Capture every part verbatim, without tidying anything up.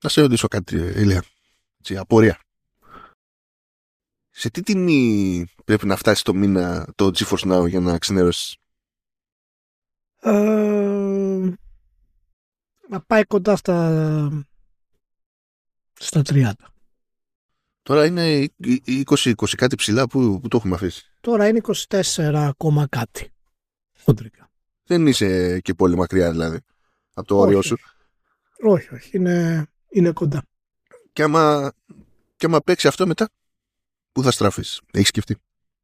Να σε ρωτήσω κάτι, Ηλία. Έτσι, απορία. Σε τι τιμή πρέπει να φτάσει το μήνα το GeForce Now για να ξενερώσεις? Ε, να πάει κοντά στα, στα τριάντα. Τώρα είναι είκοσι είκοσι κάτι ψηλά που, που το έχουμε αφήσει. Τώρα είναι είκοσι τέσσερα ακόμα κάτι. Χοντρικά. Δεν είσαι και πολύ μακριά δηλαδή από το όριό σου. Όχι, όχι. Είναι, είναι κοντά. Και άμα, και άμα παίξει αυτό μετά, πού θα στραφείς? Έχεις σκεφτεί?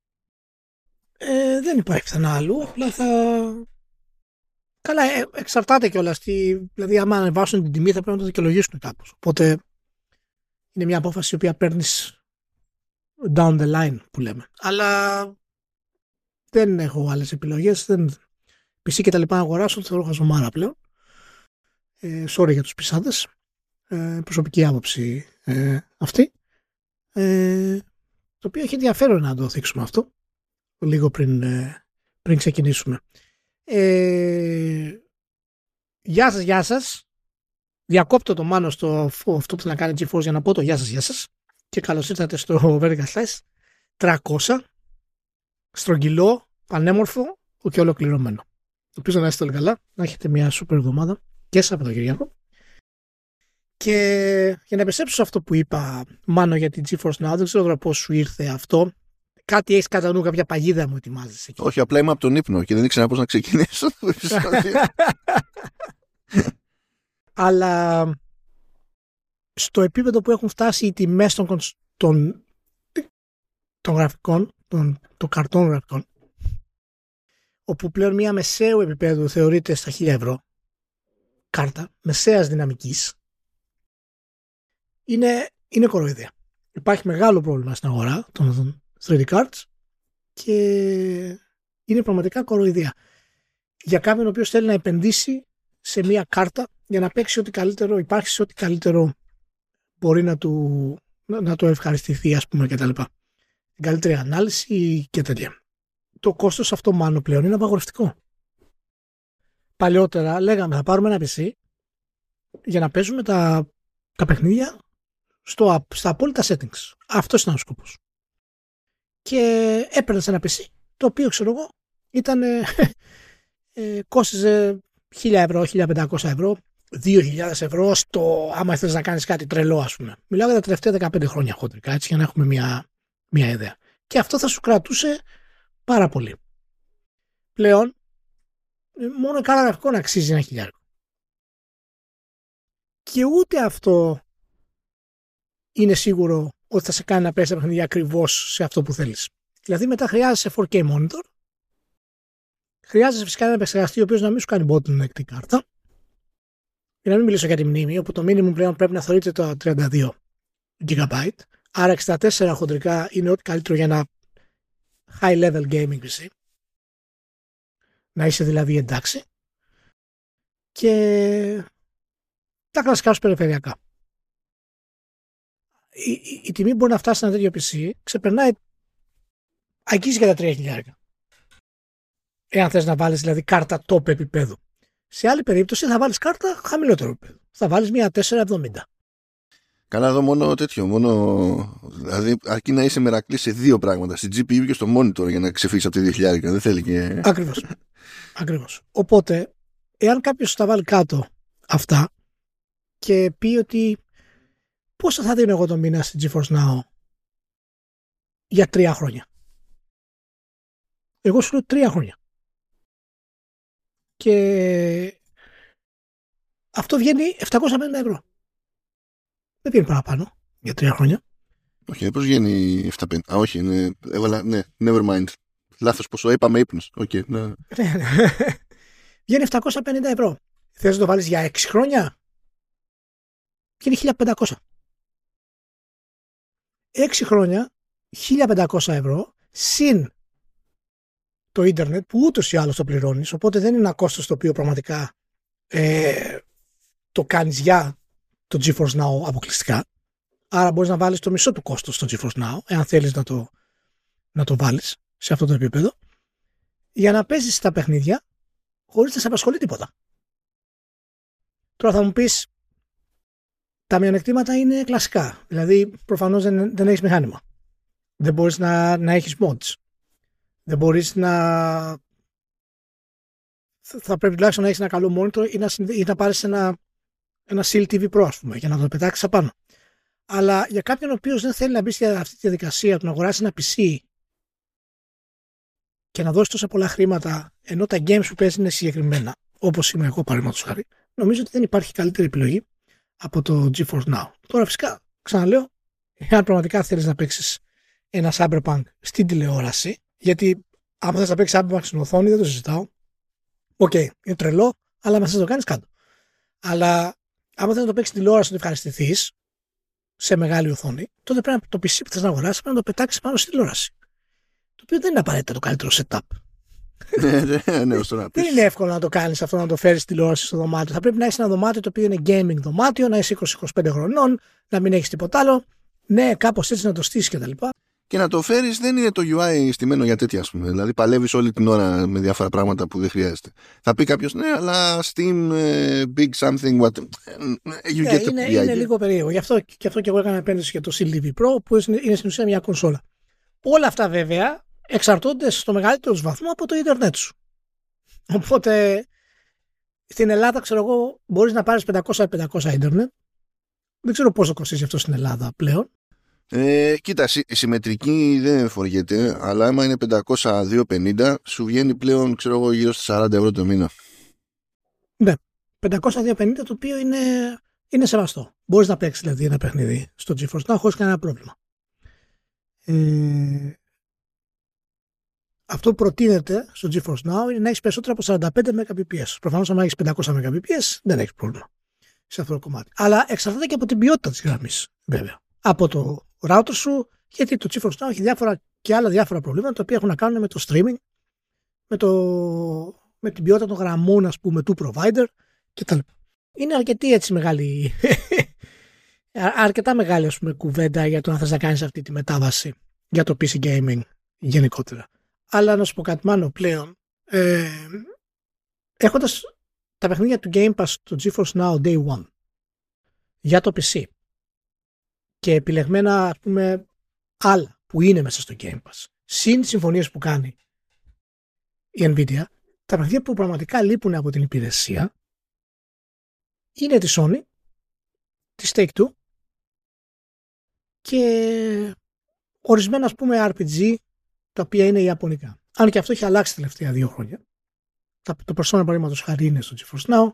Ε, δεν υπάρχει πουθενά αλλού. Απλά θα... Καλά, ε, εξαρτάται κιόλας. Δηλαδή, άμα ανεβάσουν την τιμή, θα πρέπει να το δικαιολογήσουν κάπως. Οπότε, είναι μια απόφαση η οποία παίρνεις down the line, που λέμε. Αλλά δεν έχω άλλες επιλογές. Δεν... πι σι και τα λοιπά να αγοράσω, θεωρώ χαζομάρα πλέον. Ε, sorry για τους πισάδες. Ε, προσωπική άποψη ε, αυτή. Ε, το οποίο έχει ενδιαφέρον να το θίξουμε αυτό λίγο πριν, ε, πριν ξεκινήσουμε. Ε, γεια σας, γεια σας. Διακόπτω το Μάνο στο αυτό που θέλω να κάνει GeForce για να πω το γεια σας, γεια σας. Και καλώς ήρθατε στο Vertical Slice τριακόσια. Στρογγυλό, πανέμορφο και ολοκληρωμένο. Ελπίζω να είστε όλοι καλά, να έχετε μια σούπερ εβδομάδα και Σαββατοκύριακο. Και για να επιστρέψω σε αυτό που είπα, Μάνο, για την GeForce Now, δεν ξέρω τώρα πώς σου ήρθε αυτό. Κάτι έχεις κατά νου, κάποια παγίδα μου ετοιμάζεις εκεί? Όχι, απλά είμαι από τον ύπνο και δεν ήξερα πώς να ξεκινήσω. Αλλά στο επίπεδο που έχουν φτάσει οι τιμές των, των, των γραφικών, των, των καρτών γραφικών, όπου πλέον μια μεσαίου επίπεδου θεωρείται στα χίλια ευρώ κάρτα, μεσαίας δυναμικής, είναι, είναι κοροϊδία. Υπάρχει μεγάλο πρόβλημα στην αγορά των θρι ντι cards και είναι πραγματικά κοροϊδία. Για κάποιον ο οποίος θέλει να επενδύσει σε μια κάρτα για να παίξει ό,τι καλύτερο υπάρχει, σε ό,τι καλύτερο μπορεί να του, να, να το ευχαριστηθεί, ας πούμε, και τα λοιπά. Την καλύτερη ανάλυση και τέτοια. Το κόστος αυτό, Μάνο, πλέον είναι απαγορευτικό. Παλιότερα λέγαμε θα πάρουμε ένα πι σι για να παίζουμε τα, τα παιχνίδια στο, στα απόλυτα settings. Αυτός ήταν ο σκοπός. Και έπαιρνες ένα πι σι το οποίο, ξέρω εγώ, ήταν ε, ε, κόστιζε χίλια ευρώ, χίλια πεντακόσια ευρώ, δύο χιλιάδες ευρώ στο, άμα θες να κάνεις κάτι τρελό, ας πούμε. Μιλάω για τα τελευταία δεκαπέντε χρόνια χοντρικά, έτσι, για να έχουμε μια, μια ιδέα. Και αυτό θα σου κρατούσε πάρα πολύ. Πλέον, μόνο κάνα γραφικό να αξίζει ένα χιλιάρικο. Και ούτε αυτό είναι σίγουρο ότι θα σε κάνει να παίρνεις τα παιχνίδια ακριβώς σε αυτό που θέλεις. Δηλαδή μετά χρειάζεσαι φορ κέι monitor, χρειάζεσαι φυσικά ένα επεξεργαστή ο οποίος να μην σου κάνει bottleneck την κάρτα, για να μην μιλήσω για τη μνήμη, όπου το minimum πλέον πρέπει να θεωρείται το τριάντα δύο τζι μπι, άρα εξήντα τέσσερα χοντρικά είναι ό,τι καλύτερο για ένα high level gaming πι σι, να είσαι δηλαδή εντάξει, και τα κλασικά σου περιφερειακά. Η, η, η τιμή μπορεί να φτάσει σε ένα τέτοιο πι σι, ξεπερνάει, αγγίζει για τα τρία χιλιάδες. Εάν θες να βάλεις δηλαδή κάρτα top επίπεδου. Σε άλλη περίπτωση θα βάλεις κάρτα χαμηλότερο επίπεδο. Θα βάλεις μια τετρακόσια εβδομήντα. Καλά, εδώ μόνο τέτοιο. Μόνο, δηλαδή, αρκεί να είσαι μερακλή σε δύο πράγματα. Στην τζι πι γιου και στο monitor για να ξεφύγεις από τη δύο χιλιάδες. Δεν θέλει και. Ακριβώς. Ακριβώς. Οπότε, εάν κάποιος τα βάλει κάτω αυτά και πει ότι πόσα θα δίνω εγώ το μήνα στην GeForce Now για τρία χρόνια. Εγώ σου λέω τρία χρόνια. Και αυτό βγαίνει επτακόσια πενήντα ευρώ. Δεν βγαίνει παραπάνω για τρία χρόνια. Όχι, πώς βγαίνει επτακόσια πενήντα. Α, όχι, είναι, έβαλα, ναι, never mind. Λάθος ποσό, είπαμε ύπνος. Okay, ναι. Βγαίνει επτακόσια πενήντα ευρώ. Θες να το βάλεις για έξι χρόνια? Βγαίνει χίλια πεντακόσια. έξι χρόνια, χίλια πεντακόσια ευρώ, συν το ίντερνετ που ούτως ή άλλως το πληρώνεις, οπότε δεν είναι ένα κόστος το οποίο πραγματικά ε, το κάνεις για το GeForce Now αποκλειστικά. Άρα μπορείς να βάλεις το μισό του κόστος στο GeForce Now, εάν θέλεις να το, να το βάλεις σε αυτό το επίπεδο, για να παίζεις τα παιχνίδια χωρίς να σε απασχολεί τίποτα. Τώρα θα μου πεις, Τα μειονεκτήματα είναι κλασικά. Δηλαδή, προφανώς δεν, δεν έχεις μηχάνημα. Δεν μπορείς να, να έχεις mods. Δεν μπορείς να... Θα πρέπει τουλάχιστον να έχεις ένα καλό monitor ή να, ή να πάρεις ένα, ένα Seal τι βι Pro, ας πούμε, για να το πετάξεις απάνω. Αλλά για κάποιον ο οποίος δεν θέλει να μπει σε αυτή τη διαδικασία του να αγοράσει ένα πι σι και να δώσει τόσα πολλά χρήματα, ενώ τα games που παίζει είναι συγκεκριμένα, όπως είμαι εγώ παραδείγματος χάρη, νομίζω ότι δεν υπάρχει καλύτερη επιλογή από το GeForce Now. Τώρα φυσικά, ξαναλέω, εάν πραγματικά θέλεις να παίξεις ένα Cyberpunk στην τηλεόραση, γιατί άμα θες να παίξεις Cyberpunk στην οθόνη, δεν το συζητάω. Οκ, okay, είναι τρελό, αλλά μας θες να το κάνεις κάτω. Αλλά άμα θες να το παίξεις στην τηλεόραση, να το ευχαριστηθείς σε μεγάλη οθόνη, τότε πρέπει να το πι σι που θες να αγοράσεις πρέπει να το πετάξεις πάνω στην τηλεόραση. Το οποίο δεν είναι απαραίτητα το καλύτερο setup. Δεν είναι εύκολο να το κάνεις αυτό, να το φέρεις στη τηλεόραση στο δωμάτιο. Θα πρέπει να έχεις ένα δωμάτιο το οποίο είναι gaming δωμάτιο, να είσαι είκοσι με είκοσι πέντε χρονών, να μην έχεις τίποτα άλλο. Ναι, κάπως έτσι να το στήσεις κτλ. Και να το φέρεις δεν είναι το γιου άι στημένο για τέτοια, ας πούμε. Δηλαδή παλεύεις όλη την ώρα με διάφορα πράγματα που δεν χρειάζεται. Θα πει κάποιος, ναι, αλλά Steam, uh, Big Something, what... You yeah, get είναι, the είναι λίγο περίεργο. Γι' αυτό και, αυτό και εγώ έκανα επένδυση για το Seal τι βι Pro, που είναι, είναι στην ουσία μια κονσόλα. Όλα αυτά βέβαια εξαρτώνται στο μεγαλύτερο βαθμό από το ίντερνετ σου. Οπότε στην Ελλάδα, ξέρω εγώ, μπορείς να πάρεις πεντακόσια επί πεντακόσια ίντερνετ. Δεν ξέρω πόσο κοστίζει αυτό στην Ελλάδα πλέον. Ε, κοίτα, συ, συμμετρική δεν φοριέται, αλλά άμα είναι πεντακόσια δύο πενήντα, σου βγαίνει πλέον, ξέρω εγώ, γύρω στα σαράντα ευρώ το μήνα. Ναι, πεντακόσια δύο πενήντα, το οποίο είναι, είναι σεβαστό. Μπορείς να παίξεις δηλαδή ένα παιχνίδι στο GeForce Now χωρίς κανένα πρόβλημα. Ε, αυτό που προτείνεται στο GeForce Now είναι να έχεις περισσότερα από σαράντα πέντε Mbps. Προφανώς, αν έχεις πεντακόσια Mbps, δεν έχεις πρόβλημα σε αυτό το κομμάτι. Αλλά εξαρτάται και από την ποιότητα της γραμμής, βέβαια. Από το router σου, γιατί το GeForce Now έχει διάφορα και άλλα διάφορα προβλήματα τα οποία έχουν να κάνουν με το streaming, με, το, με την ποιότητα των γραμμών, ας πούμε, του provider κτλ. Είναι αρκετή έτσι μεγάλη, αρκετά μεγάλη, ας πούμε, κουβέντα για το αν θες να κάνεις αυτή τη μετάβαση για το πι σι gaming γενικότερα. Αλλά να σου πω κάτι, μάλλον πλέον, ε, έχοντας τα παιχνίδια του Game Pass στο GeForce Now Day One για το πι σι και επιλεγμένα, ας πούμε, άλλα που είναι μέσα στο Game Pass, συν τις συμφωνίες που κάνει η Nvidia, τα παιχνίδια που πραγματικά λείπουν από την υπηρεσία είναι τη Sony, τη Take-Two και ορισμένα, ας πούμε, αρ πι τζι τα οποία είναι ιαπωνικά. Αν και αυτό έχει αλλάξει τα τελευταία δύο χρόνια. Το Persona, παραδείγματος χάρη, είναι στο GeForce Now.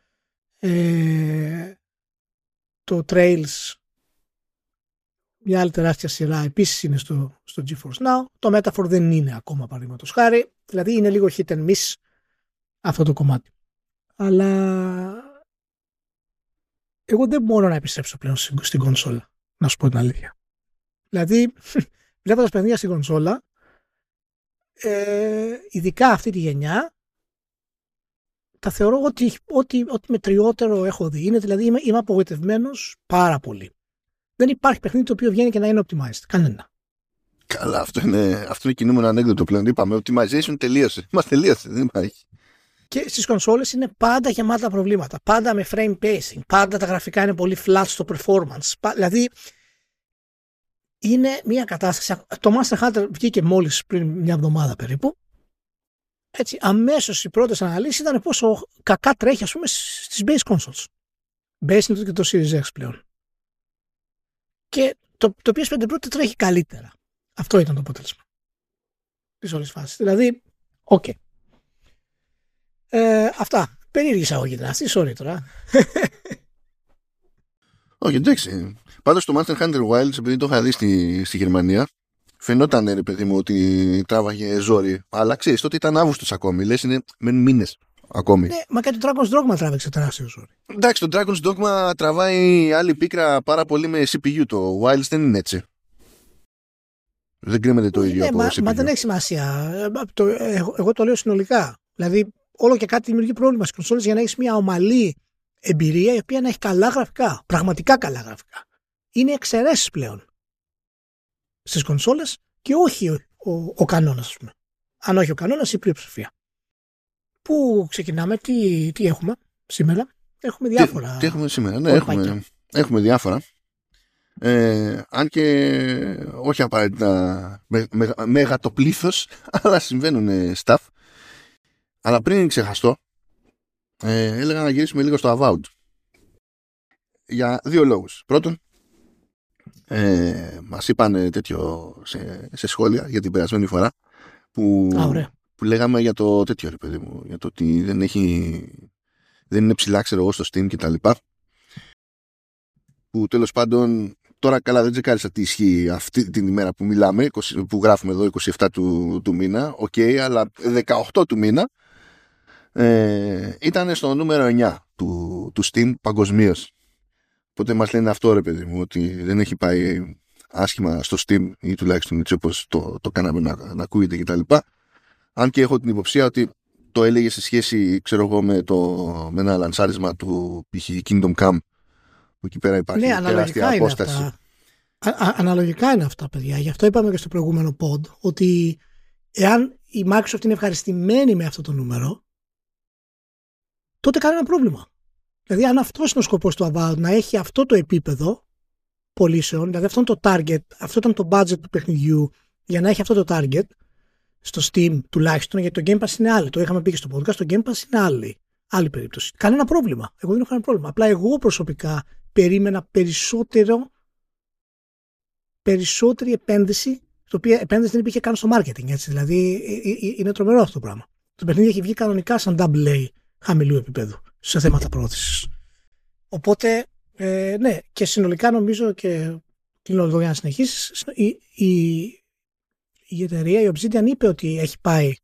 Ε, το Trails, μια άλλη τεράστια σειρά, επίσης είναι στο, στο GeForce Now. Το Metaphor δεν είναι ακόμα, παραδείγματος χάρη. Δηλαδή είναι λίγο hit and miss αυτό το κομμάτι. Αλλά εγώ δεν μπορώ να επιστρέψω πλέον στην κονσόλα, να σου πω την αλήθεια. Δηλαδή, βλέποντας παιχνίδια στην κονσόλα, ε, ειδικά αυτή τη γενιά, τα θεωρώ ότι, ότι, ότι μετριότερο έχω δει. Είναι, δηλαδή είμαι, είμαι απογοητευμένος πάρα πολύ. Δεν υπάρχει παιχνίδι το οποίο βγαίνει και να είναι optimized. Κανένα. Καλά, αυτό είναι, αυτό είναι κινούμενο ανέκδοτο πλέον. Είπαμε, optimization τελείωσε. Μας τελείωσε, δεν υπάρχει. Και στις κονσόλες είναι πάντα γεμάτα προβλήματα. Πάντα με frame pacing. Πάντα τα γραφικά είναι πολύ flat στο performance. Δηλαδή είναι μια κατάσταση. Το Monster Hunter βγήκε μόλις πριν μια εβδομάδα περίπου. Έτσι, αμέσως οι πρώτες αναλύσεις ήταν πόσο κακά τρέχει, ας πούμε, στις base consoles. Base είναι και το Series X πλέον. Και το, το πι ες φάιβ Pro τρέχει καλύτερα. Αυτό ήταν το αποτέλεσμα της όλης φάσης. Δηλαδή, οκ. Okay. Ε, αυτά. Περίεργη εισαγωγή ήταν αυτή, sorry τώρα. Όχι, εντάξει. Πάντως το Monster Hunter Wilds, επειδή το είχα δει στη, στη Γερμανία, φαινόταν, ρε παιδί μου, ότι τράβαγε ζόρι. Αλλά ξέρεις, τότε ήταν Αύγουστος ακόμη. Λες, είναι μένουν μήνες ακόμη. Ναι, μα και το Dragon's Dogma τράβηξε τεράστιο ζόρι. Εντάξει, το Dragon's Dogma τραβάει άλλη πίκρα πάρα πολύ με σι πι γιου. Το Wilds δεν είναι έτσι. Δεν κρέμεται το ίδιο ναι, από μα, σι πι γιου. Μα δεν έχει σημασία. Το, εγώ, εγώ το λέω συνολικά. Δηλαδή, όλο και κάτι δημιουργεί πρόβλημα στις κονσόλες για να έχει μια ομαλή εμπειρία η οποία να έχει καλά γραφικά. Πραγματικά καλά γραφικά. Είναι εξαιρέσεις πλέον στις κονσόλες και όχι ο, ο, ο κανόνας, ας πούμε. Αν όχι ο κανόνας, η πλειοψηφία. Πού ξεκινάμε, τι, τι έχουμε σήμερα? Έχουμε διάφορα. Τι, τι έχουμε σήμερα, ναι, έχουμε, έχουμε διάφορα. Ε, αν και όχι απαραίτητα με, με, μέγα το πλήθος, αλλά συμβαίνουν stuff. Αλλά πριν ξεχαστώ, ε, έλεγα να γυρίσουμε λίγο στο Avowed. Για δύο λόγους. Πρώτον, ε, μας είπαν τέτοιο σε, σε σχόλια για την περασμένη φορά που, Α, που λέγαμε για το τέτοιο, ρε παιδί μου, για το ότι δεν έχει, δεν είναι ψηλά, ξέρω εγώ, στο Steam και τα λοιπά. Που τέλος πάντων, τώρα καλά δεν τσεκάρισα τι ισχύει αυτή την ημέρα που μιλάμε, που γράφουμε εδώ είκοσι επτά του, του μήνα, οκ, okay, αλλά δεκαοκτώ του μήνα ε, ήταν στο νούμερο εννιά του, του Steam παγκοσμίως. Οπότε μας λένε αυτό, ρε παιδί μου, ότι δεν έχει πάει άσχημα στο Steam ή τουλάχιστον έτσι όπως το, το κάναμε να, να ακούγεται κτλ. Αν και έχω την υποψία ότι το έλεγε σε σχέση, ξέρω εγώ, με, το, με ένα λανσάρισμα του π.χ. Kingdom Come, που εκεί πέρα υπάρχει ναι, τεράστια απόσταση. Είναι αυτά. Α, α, αναλογικά είναι αυτά, παιδιά. Γι' αυτό είπαμε και στο προηγούμενο pod ότι εάν η Microsoft είναι ευχαριστημένη με αυτό το νούμερο, τότε κάνει ένα πρόβλημα. Δηλαδή, αν αυτό είναι ο σκοπός του Avowed, να έχει αυτό το επίπεδο πωλήσεων, δηλαδή αυτό είναι το target, αυτό ήταν το budget του παιχνιδιού για να έχει αυτό το target στο Steam τουλάχιστον, γιατί το Game Pass είναι άλλη. Το είχαμε πει και στο podcast, το Game Pass είναι άλλη, άλλη περίπτωση. Κανένα πρόβλημα. Εγώ δεν έχω κανένα πρόβλημα. Απλά εγώ προσωπικά περίμενα περισσότερο, περισσότερη επένδυση, το οποίο επένδυση δεν υπήρχε καν στο marketing. Έτσι. Δηλαδή, είναι τρομερό αυτό το πράγμα. Το παιχνίδι έχει βγει κανονικά σαν double A χαμηλού επίπεδου σε θέματα πρόθεσης. Οπότε, ε, ναι, και συνολικά νομίζω, και κλείνω εδώ για να συνεχίσεις, η, η, η εταιρεία, η Obsidian, είπε ότι έχει πάει,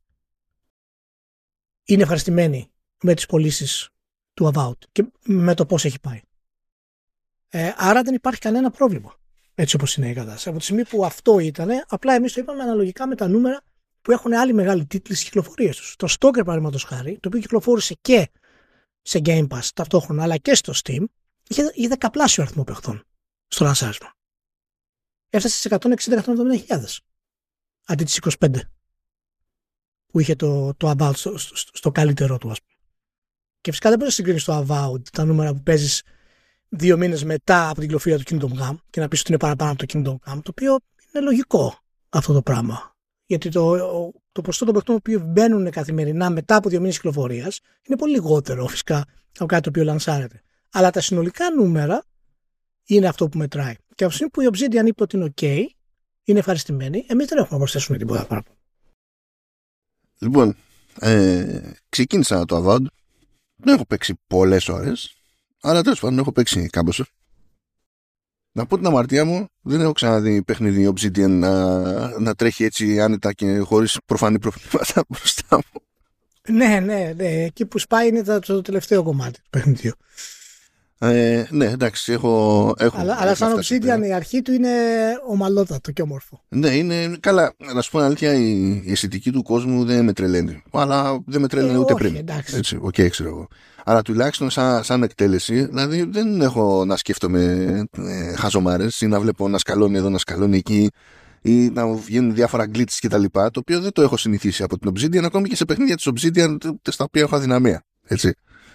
είναι ευχαριστημένη με τις πωλήσεις του Avowed και με το πώς έχει πάει. Ε, άρα δεν υπάρχει κανένα πρόβλημα, έτσι όπως είναι η κατάσταση. Από τη στιγμή που αυτό ήταν, απλά εμείς το είπαμε αναλογικά με τα νούμερα που έχουν άλλοι μεγάλοι τίτλοι στις κυκλοφορίες τους. Το Stalker, παραδείγματος χάρη, το οποίο κυκλοφόρησε και σε Game Pass ταυτόχρονα, αλλά και στο Steam, είχε, είχε δεκαπλάσιο αριθμό παιχτών στο λανσάρισμα. Έφτασε στις εκατόν εξήντα με εκατόν εβδομήντα χιλιάδες αντί τις είκοσι πέντε που είχε το, το Avowed στο, στο, στο καλύτερό του, ας πούμε. Και φυσικά δεν μπορείς να συγκρίνεις το Avowed, τα νούμερα που παίζεις δύο μήνες μετά από την κυκλοφορία του Kingdom Come και να πεις ότι είναι παραπάνω από το Kingdom Come, το οποίο είναι λογικό αυτό το πράγμα. Γιατί το, το ποσοστό των παιχτών που μπαίνουν καθημερινά μετά από δύο μήνες κυκλοφορίας είναι πολύ λιγότερο φυσικά από κάτι το οποίο λανσάρεται. Αλλά τα συνολικά νούμερα είναι αυτό που μετράει. Και από τη στιγμή που η Obsidian είπε ότι είναι OK, είναι ευχαριστημένη, εμείς δεν έχουμε να προσθέσουμε τίποτα παραπάνω. Λοιπόν, ε, ξεκίνησα το Avowed. Δεν έχω παίξει πολλές ώρες, αλλά τέλος πάντων έχω παίξει κάμποσο. Να πω την αμαρτία μου, δεν έχω ξαναδεί παιχνίδι Obsidian να, να τρέχει έτσι άνετα και χωρίς προφανή προβλήματα μπροστά μου. Ναι, ναι, ναι. Εκεί που σπάει είναι το, το τελευταίο κομμάτι του παιχνιδιού. Ε, ναι, εντάξει, έχω. έχω αλλά αλλά σαν Obsidian η αρχή του είναι ομαλότατο και όμορφο. Ναι, είναι καλά. Να σου πω αλήθεια, η, η αισθητική του κόσμου δεν με τρελαίνει. Αλλά δεν με τρελαίνει ε, ούτε όχι, πριν. Εντάξει. Έτσι, οκ, okay, ξέρω εγώ. Αλλά τουλάχιστον σαν, σαν εκτέλεση, δηλαδή δεν έχω να σκέφτομαι ε, χαζομάρες ή να βλέπω να σκαλώνει εδώ, να σκαλώνει εκεί ή να βγαίνουν διάφορα glitches κτλ. Το οποίο δεν το έχω συνηθίσει από την Obsidian, ακόμη και σε παιχνίδια της Obsidian στα οποία έχω αδυναμία. Έτσι.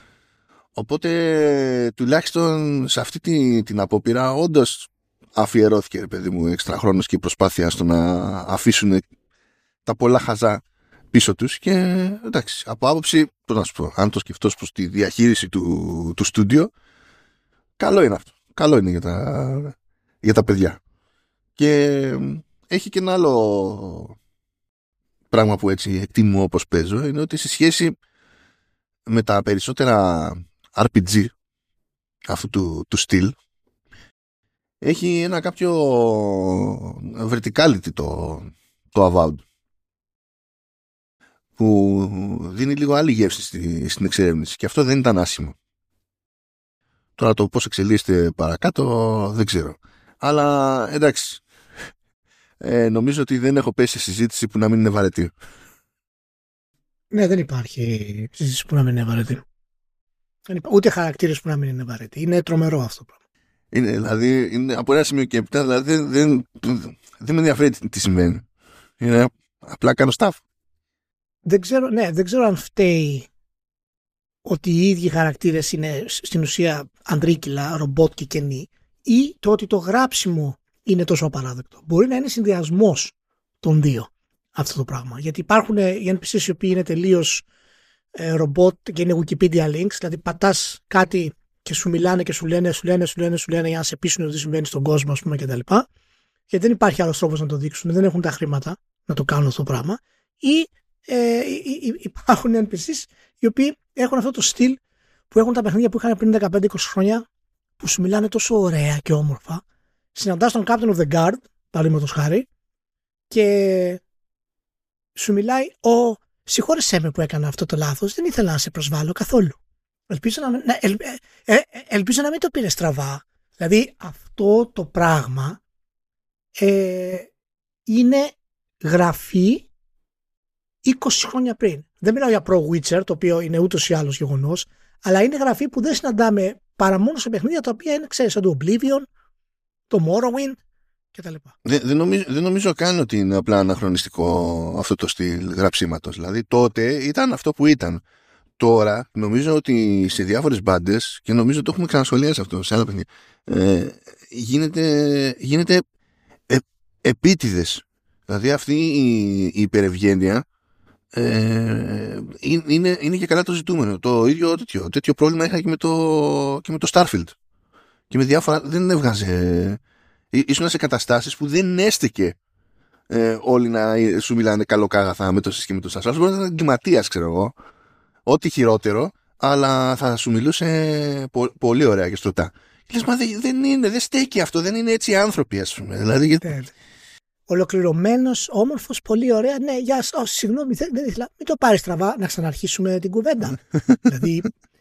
Οπότε τουλάχιστον σε αυτή την, την απόπειρα όντως αφιερώθηκε, ρε παιδί μου, έξτρα χρόνος και προσπάθεια στο να αφήσουν τα πολλά χαζά πίσω τους. Και εντάξει, από άποψη, πώς να σου πω, αν το σκεφτώ προς τη διαχείριση του, του στούντιο, καλό είναι αυτό. Καλό είναι για τα, για τα παιδιά. Και έχει και ένα άλλο πράγμα που έτσι εκτιμώ όπως παίζω, είναι ότι σε σχέση με τα περισσότερα αρ πι τζι αυτού του, του στυλ, έχει ένα κάποιο verticality το, το Avowed, που δίνει λίγο άλλη γεύση στη, στην εξερεύνηση, και αυτό δεν ήταν άσχημο. Τώρα το πώς εξελίσσεται παρακάτω δεν ξέρω, αλλά εντάξει, ε, νομίζω ότι δεν έχω πέσει σε συζήτηση που να μην είναι βαρετή. Ναι, δεν υπάρχει συζήτηση που να μην είναι βαρετή. Ούτε χαρακτήρες που να μην είναι βαρετή. Είναι τρομερό αυτό το πράγμα. Είναι, δηλαδή, είναι από ένα σημείο και έπειτα, δηλαδή, δεν, δεν, δεν με ενδιαφέρει τι, τι συμβαίνει. Είναι απλά κάνω stuff. Δεν ξέρω, ναι, δεν ξέρω αν φταίει ότι οι ίδιοι χαρακτήρες είναι στην ουσία ανδρίκυλα, ρομπότ και κενή, ή το ότι το γράψιμο είναι τόσο απαράδεκτο. Μπορεί να είναι συνδυασμός των δύο αυτό το πράγμα. Γιατί υπάρχουν οι εν πι σις οι οποίοι είναι τελείως ε, ρομπότ και είναι Wikipedia links, δηλαδή πατάς κάτι και σου μιλάνε και σου λένε, σου λένε, σου λένε, σου λένε για να σε πείσουν ότι συμβαίνει στον κόσμο, ας πούμε, κτλ. Και δεν υπάρχει άλλος τρόπος να το δείξουν, δεν έχουν τα χρήματα να το κάνουν αυτό το πράγμα. Ή ε, υπάρχουν εν πι σις οι οποίοι έχουν αυτό το στυλ που έχουν τα παιχνίδια που είχαν πριν δεκαπέντε είκοσι χρόνια, που σου μιλάνε τόσο ωραία και όμορφα. Συναντάς τον Captain of the Guard, παραδείγματος χάρη, και σου μιλάει, ο συγχώρεσέ με που έκανα αυτό το λάθος, δεν ήθελα να σε προσβάλλω καθόλου. Ελπίζω να, να, ελ, ε, ε, ελπίζω να μην το πήρε στραβά. Δηλαδή αυτό το πράγμα ε, είναι γραφή είκοσι χρόνια πριν. Δεν μιλάω για Pro Witcher, το οποίο είναι ούτως ή άλλως γεγονός, αλλά είναι γραφή που δεν συναντάμε παρά μόνο σε παιχνίδια τα οποία είναι, ξέρεις, σαν το Oblivion, το Morrowind κτλ. Δεν, δεν, νομίζω, δεν νομίζω καν ότι είναι απλά αναχρονιστικό αυτό το στυλ γραψίματος. Δηλαδή τότε ήταν αυτό που ήταν. Τώρα νομίζω ότι σε διάφορες μπάντες, και νομίζω το έχουμε ξανασχολιάσει αυτό σε άλλα παιχνίδια, ε, γίνεται, γίνεται ε, επίτηδες. Δηλαδή αυτή η, η υπερευγένεια ε, είναι, είναι και καλά το ζητούμενο. Το ίδιο τέτοιο, τέτοιο πρόβλημα είχα και με το, και με το Starfield. Και με διάφορα δεν έβγαζε. Ήσουν σε καταστάσεις που δεν έστεκε ε, όλοι να σου μιλάνε καλοκάγαθα με το σύστημα και με το Starfield. Μπορεί να ήταν εγκληματίας, ξέρω εγώ. Ό,τι χειρότερο, αλλά θα σου μιλούσε πο, πολύ ωραία και στρωτά. Και λες, μα δεν, δεν είναι, δεν στέκει αυτό, δεν είναι έτσι οι άνθρωποι, ας πούμε. Δηλαδή, γιατί... Ολοκληρωμένος, όμορφος, πολύ ωραία. Ναι, γεια σας, συγγνώμη, δεν, δεν ήθελα. Μην το πάρεις στραβά, να ξαναρχίσουμε την κουβέντα. Δηλαδή,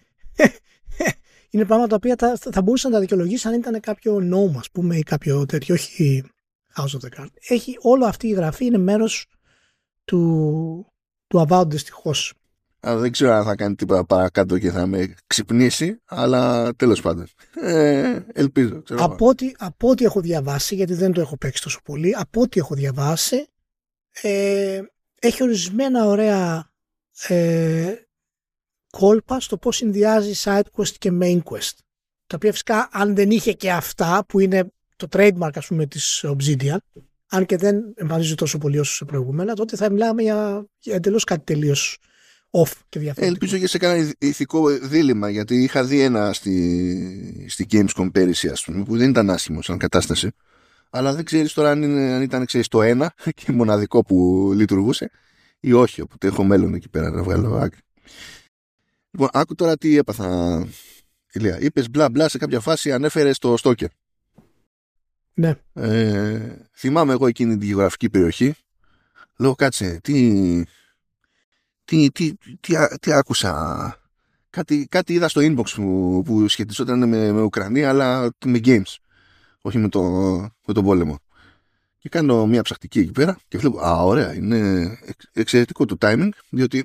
είναι πράγματα τα οποία θα, θα μπορούσαν να τα δικαιολογήσει αν ήταν κάποιο νόμο, ας πούμε, ή κάποιο τέτοιο, όχι House of the Cards. Έχει, όλο αυτή η γραφή είναι μέρος του, του Avowed, δυστυχώς. Α, δεν ξέρω αν θα κάνει τίποτα παρακάτω και θα με ξυπνήσει, αλλά τέλος πάντων. Ε, ελπίζω. Ξέρω από, ό,τι, από ό,τι έχω διαβάσει, γιατί δεν το έχω παίξει τόσο πολύ, από ό,τι έχω διαβάσει, ε, έχει ορισμένα ωραία ε, κόλπα στο πώς συνδυάζει side quest και main quest. Τα οποία φυσικά, αν δεν είχε και αυτά, που είναι το trademark, ας πούμε, της Obsidian, αν και δεν εμφανίζεται τόσο πολύ όσο σε προηγούμενα, τότε θα μιλάμε για, για εντελώς κάτι τελείως off και διαφορετικό. Ελπίζω και σε κάνα ηθικό δίλημμα, γιατί είχα δει ένα στη, στη Gamescom πέρυσι, ας πούμε, που δεν ήταν άσχημο σαν κατάσταση, αλλά δεν ξέρεις τώρα αν, είναι, αν ήταν, ξέρεις, το ένα και μοναδικό που λειτουργούσε ή όχι, οπότε έχω μέλλον εκεί πέρα να βγάλω άκρη. Λοιπόν, άκου τώρα τι έπαθα, Ηλία. Είπες μπλα μπλα σε κάποια φάση, ανέφερες το Stalker. Ναι. Ε, θυμάμαι εγώ εκείνη τη γεωγραφική περιοχή. Λέω, κάτσε, τι... Τι, τι, τι, τι άκουσα. Κάτι, κάτι είδα στο inbox που, που σχετιζόταν με, με Ουκρανία, αλλά με games. Όχι με, το, με τον πόλεμο. Και κάνω μια ψαχτική εκεί πέρα και βλέπω, α, ωραία, είναι εξαιρετικό το timing, διότι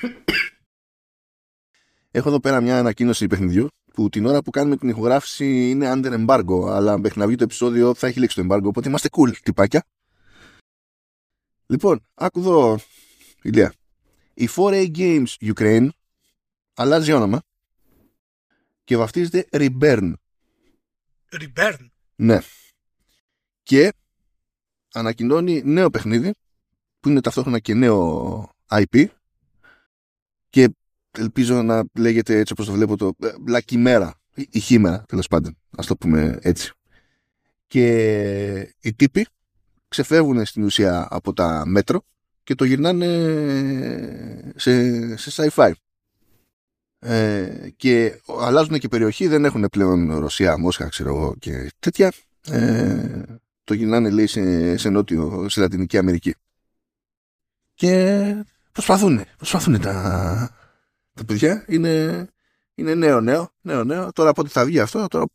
έχω εδώ πέρα μια ανακοίνωση παιχνιδιού που την ώρα που κάνουμε την ηχογράφηση είναι under embargo, αλλά μέχρι να βγει το επεισόδιο θα έχει λήξει το embargo, οπότε είμαστε cool, τυπάκια. Λοιπόν, άκου εδώ, Ηλία. Η φορ έι Games Ukraine αλλάζει όνομα και βαφτίζεται Reburn. Reburn. Ναι. Και ανακοινώνει νέο παιχνίδι που είναι ταυτόχρονα και νέο άι πι και ελπίζω να λέγεται έτσι όπως το βλέπω το La Chimera, η χήμερα τέλος πάντων, ας το πούμε έτσι. Και οι τύποι ξεφεύγουν στην ουσία από τα μέτρο και το γυρνάνε σε, σε sci-fi. Ε, και αλλάζουν και περιοχή, δεν έχουν πλέον Ρωσία, Μόσχα, ξέρω εγώ και τέτοια. Ε, το γυρνάνε, λέει, σε, σε νότιο, σε Λατινική Αμερική. Και προσπαθούν, προσπαθούν τα, τα παιδιά. Είναι, είναι νέο, νέο, νέο, νέο. Τώρα πότε θα βγει αυτό, τώρα...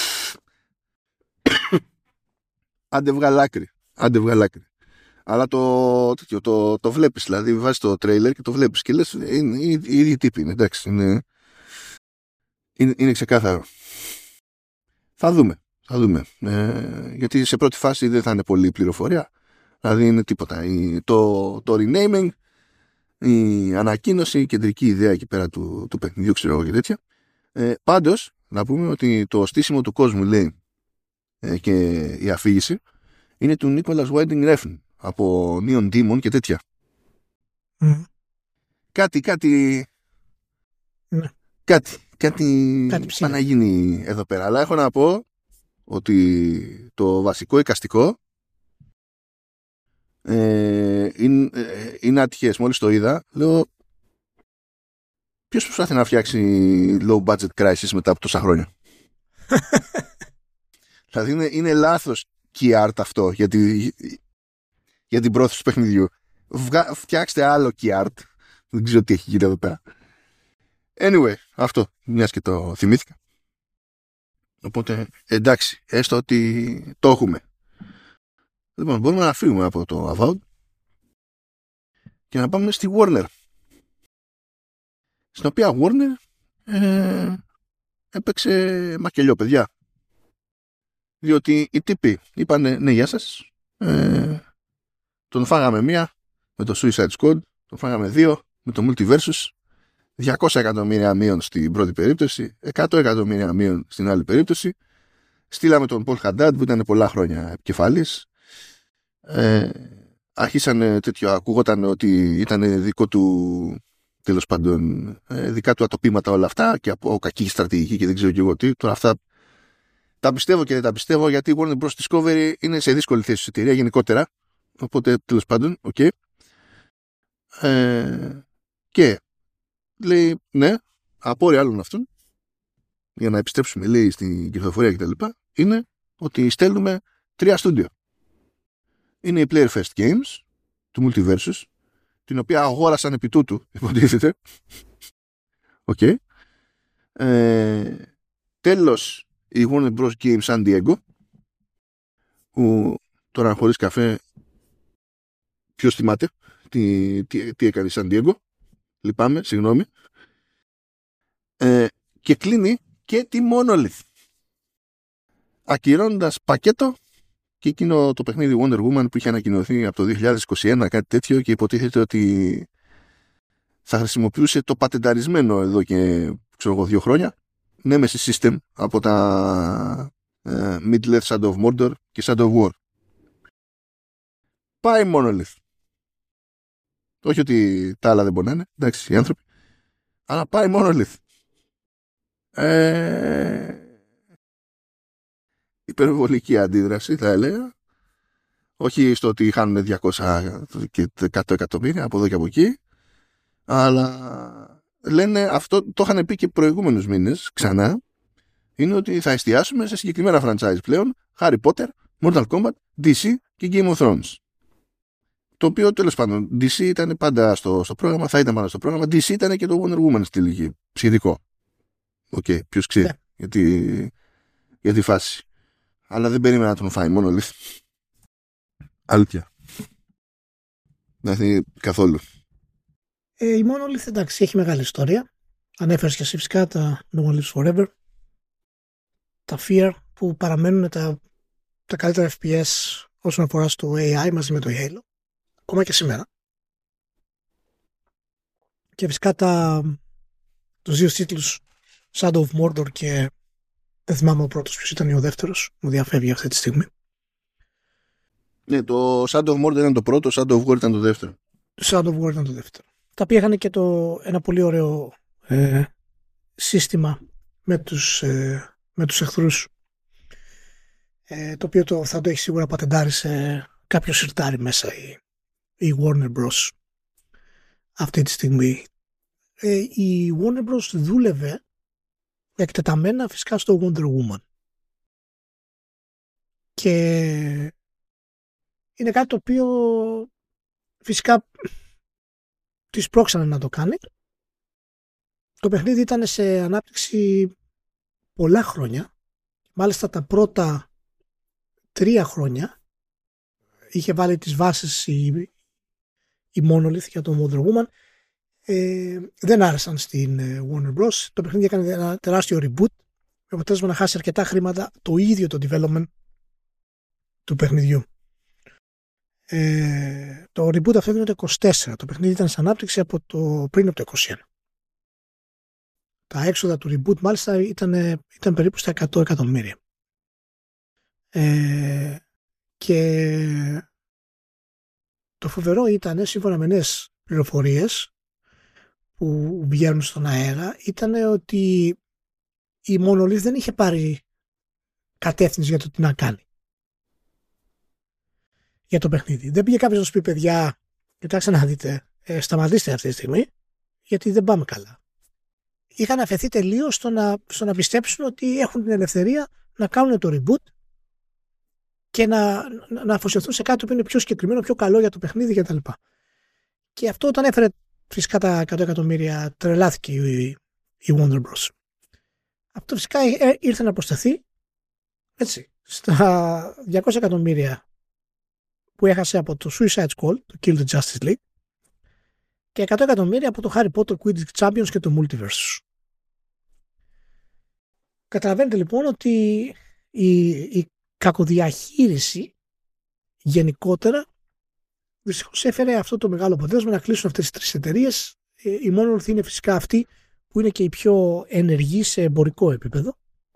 Άντε βγαλάκρι, άντε βγαλάκρι. Αλλά το, το, το, το βλέπεις, δηλαδή βάζεις το τρέιλερ και το βλέπεις και λες, είναι οι ίδιοι τύποι, είναι, εντάξει, είναι, είναι, είναι ξεκάθαρο. Θα δούμε, θα δούμε. Ε, γιατί σε πρώτη φάση δεν θα είναι πολύ πληροφορία, δηλαδή είναι τίποτα. Το, το renaming η ανακοίνωση, η κεντρική ιδέα εκεί πέρα του, του παιχνιδιού, ξέρω εγώ και τέτοια. Ε, πάντως, να πούμε ότι το στήσιμο του κόσμου, λέει, ε, και η αφήγηση είναι του Nicholas Winding Refn από Neon Demon και τέτοια. Mm. Κάτι, κάτι... Ναι. Κάτι, κάτι, κάτι πάει να γίνει εδώ πέρα. Αλλά έχω να πω ότι το βασικό εικαστικό ε, είναι, ε, είναι ατυχές. Μόλις το είδα, λέω, ποιος προσπαθεί να φτιάξει low budget crisis μετά από τόσα χρόνια? Δηλαδή είναι, είναι λάθος key art αυτό για, τη, για την πρόθεση του παιχνιδιού. Βγα, φτιάξτε άλλο key art. Δεν ξέρω τι έχει γίνει εδώ πέρα. Anyway, αυτό, μιας και το θυμήθηκα. Οπότε, εντάξει, έστω ότι το έχουμε. Λοιπόν, μπορούμε να φύγουμε από το Avowed και να πάμε στη Warner. Στην οποία Warner ε, έπαιξε μακελιό, παιδιά. Διότι οι τύποι είπανε, ναι, γεια σας. Ε, τον φάγαμε μία με το Suicide Squad, τον φάγαμε δύο με το Multiversus, διακόσια εκατομμύρια μείον στην πρώτη περίπτωση, εκατό εκατομμύρια μείον στην άλλη περίπτωση. Στείλαμε τον Paul Haddad που ήταν πολλά χρόνια επικεφαλής. Ε, άρχισαν τέτοιο, ακούγονταν ότι ήταν δικό του, τέλος πάντων, ε, δικά του ατοπήματα όλα αυτά και από κακή στρατηγική και δεν ξέρω και εγώ τι. Τώρα αυτά τα πιστεύω και δεν τα πιστεύω, γιατί η Warner Bros. Discovery είναι σε δύσκολη θέση στην εταιρεία γενικότερα. Οπότε, τέλος πάντων, οκ. Okay. Ε, και λέει, ναι, απόρρια άλλων αυτών, για να επιστρέψουμε, λέει, στην κυκλοφορία κτλ., είναι ότι στέλνουμε τρία στούντιο. Είναι η Player First Games του Multiversus, την οποία αγόρασαν επί τούτου, υποτίθεται. Οκ. Okay. Ε, τέλος, η Warner Bros. Games San Diego, που τώρα χωρίς καφέ, ποιος θυμάται τι, τι, τι έκανε η San Diego? Λυπάμαι, συγγνώμη. Ε, και κλείνει και τη Monolith, ακυρώνοντας πακέτο και εκείνο το παιχνίδι Wonder Woman που είχε ανακοινωθεί από το δύο χιλιάδες είκοσι ένα, κάτι τέτοιο, και υποτίθεται ότι θα χρησιμοποιούσε το πατενταρισμένο εδώ και, ξέρω εγώ, δύο χρόνια Nemesis System από τα uh, Middle-earth Shadow of Mordor και Shadow of War. Πάει Monolith. Όχι ότι τα άλλα δεν πονάνε, εντάξει, οι άνθρωποι, αλλά πάει Monolith. Ε... υπερβολική αντίδραση, θα έλεγα. Όχι στο ότι χάνουν διακόσια και εκατό εκατομμύρια από εδώ και από εκεί, αλλά λένε, αυτό το είχαν πει και προηγούμενους μήνες ξανά, είναι ότι θα εστιάσουμε σε συγκεκριμένα franchise πλέον: Harry Potter, Mortal Kombat, ντι σι και Game of Thrones. Το οποίο, τέλος πάντων, ντι σι ήταν πάντα στο, στο πρόγραμμα, θα ήταν πάντα στο πρόγραμμα. ντι σι ήταν και το Wonder Woman στη λίγη, σχετικό. Οκ, okay, ποιος ξέρει, yeah. για, τη, για τη φάση. Αλλά δεν περίμενα να τον φάει Monolith. Αλήθεια. Δηλαδή, καθόλου. Ε, η Monolith, εντάξει, έχει μεγάλη ιστορία. Ανέφερες και εσύ φυσικά τα No One Lives Forever, τα Fear, που παραμένουν τα, τα καλύτερα εφ πι ες όσον αφορά στο έι άι μαζί με το Halo, ακόμα και σήμερα. Και φυσικά τα, τους δύο τίτλους Shadow of Mordor και δεν θυμάμαι ο πρώτος ποιος ήταν, ο δεύτερος, μου διαφεύγει αυτή τη στιγμή. Ναι, το Shadow of Mordor ήταν το πρώτο, Shadow of War ήταν το δεύτερο. Το Shadow of War ήταν το δεύτερο. Τα οποία είχαν και το, ένα πολύ ωραίο ε, σύστημα με τους, ε, με τους εχθρούς, ε, το οποίο το, θα το έχει σίγουρα πατεντάρει σε κάποιο σιρτάρι μέσα η, η Warner Bros. Αυτή τη στιγμή. Ε, η Warner Bros. Δούλευε εκτεταμένα φυσικά στο Wonder Woman. Και είναι κάτι το οποίο φυσικά τις πρόξανε να το κάνει. Το παιχνίδι ήταν σε ανάπτυξη πολλά χρόνια. Μάλιστα τα πρώτα τρία χρόνια είχε βάλει τις βάσεις η, η Monolith για το Wonder Woman. Ε, δεν άρεσαν στην Warner Bros. Το παιχνίδι έκανε ένα τεράστιο reboot με αποτέλεσμα να χάσει αρκετά χρήματα το ίδιο το development του παιχνιδιού. Ε, το reboot αυτό έγινε το είκοσι τέσσερα. Το παιχνίδι ήταν σε ανάπτυξη από το, πριν από το είκοσι ένα. Τα έξοδα του reboot μάλιστα ήταν, ήταν περίπου στα εκατό εκατομμύρια. Ε, και το φοβερό ήταν, σύμφωνα με νέες πληροφορίες που βγαίνουν στον αέρα, ήταν ότι η Monolith δεν είχε πάρει κατεύθυνση για το τι να κάνει για το παιχνίδι. Δεν πήγε κάποιος να σου πει, παιδιά, κοιτάξτε να δείτε, ε, σταματήστε αυτή τη στιγμή, γιατί δεν πάμε καλά. Είχαν αφαιθεί τελείως στο να, στο να πιστέψουν ότι έχουν την ελευθερία να κάνουν το reboot και να, να αφοσιωθούν σε κάτι που είναι πιο συγκεκριμένο, πιο καλό για το παιχνίδι κτλ. Και, και αυτό όταν έφερε φυσικά τα εκατό εκατομμύρια, τρελάθηκε η, η Warner Bros. Αυτό φυσικά ήρθε να προσταθεί έτσι, στα διακόσια εκατομμύρια που έχασε από το Suicide Squad, το Kill the Justice League, και εκατό εκατομμύρια από το Harry Potter Quidditch Champions και το Multiverse. Καταλαβαίνετε λοιπόν ότι η, η κακοδιαχείριση γενικότερα δυστυχώς έφερε αυτό το μεγάλο αποτέλεσμα να κλείσουν αυτές τις τρεις εταιρείες. Η Monolith είναι φυσικά αυτή που είναι και η πιο ενεργή σε εμπορικό επίπεδο.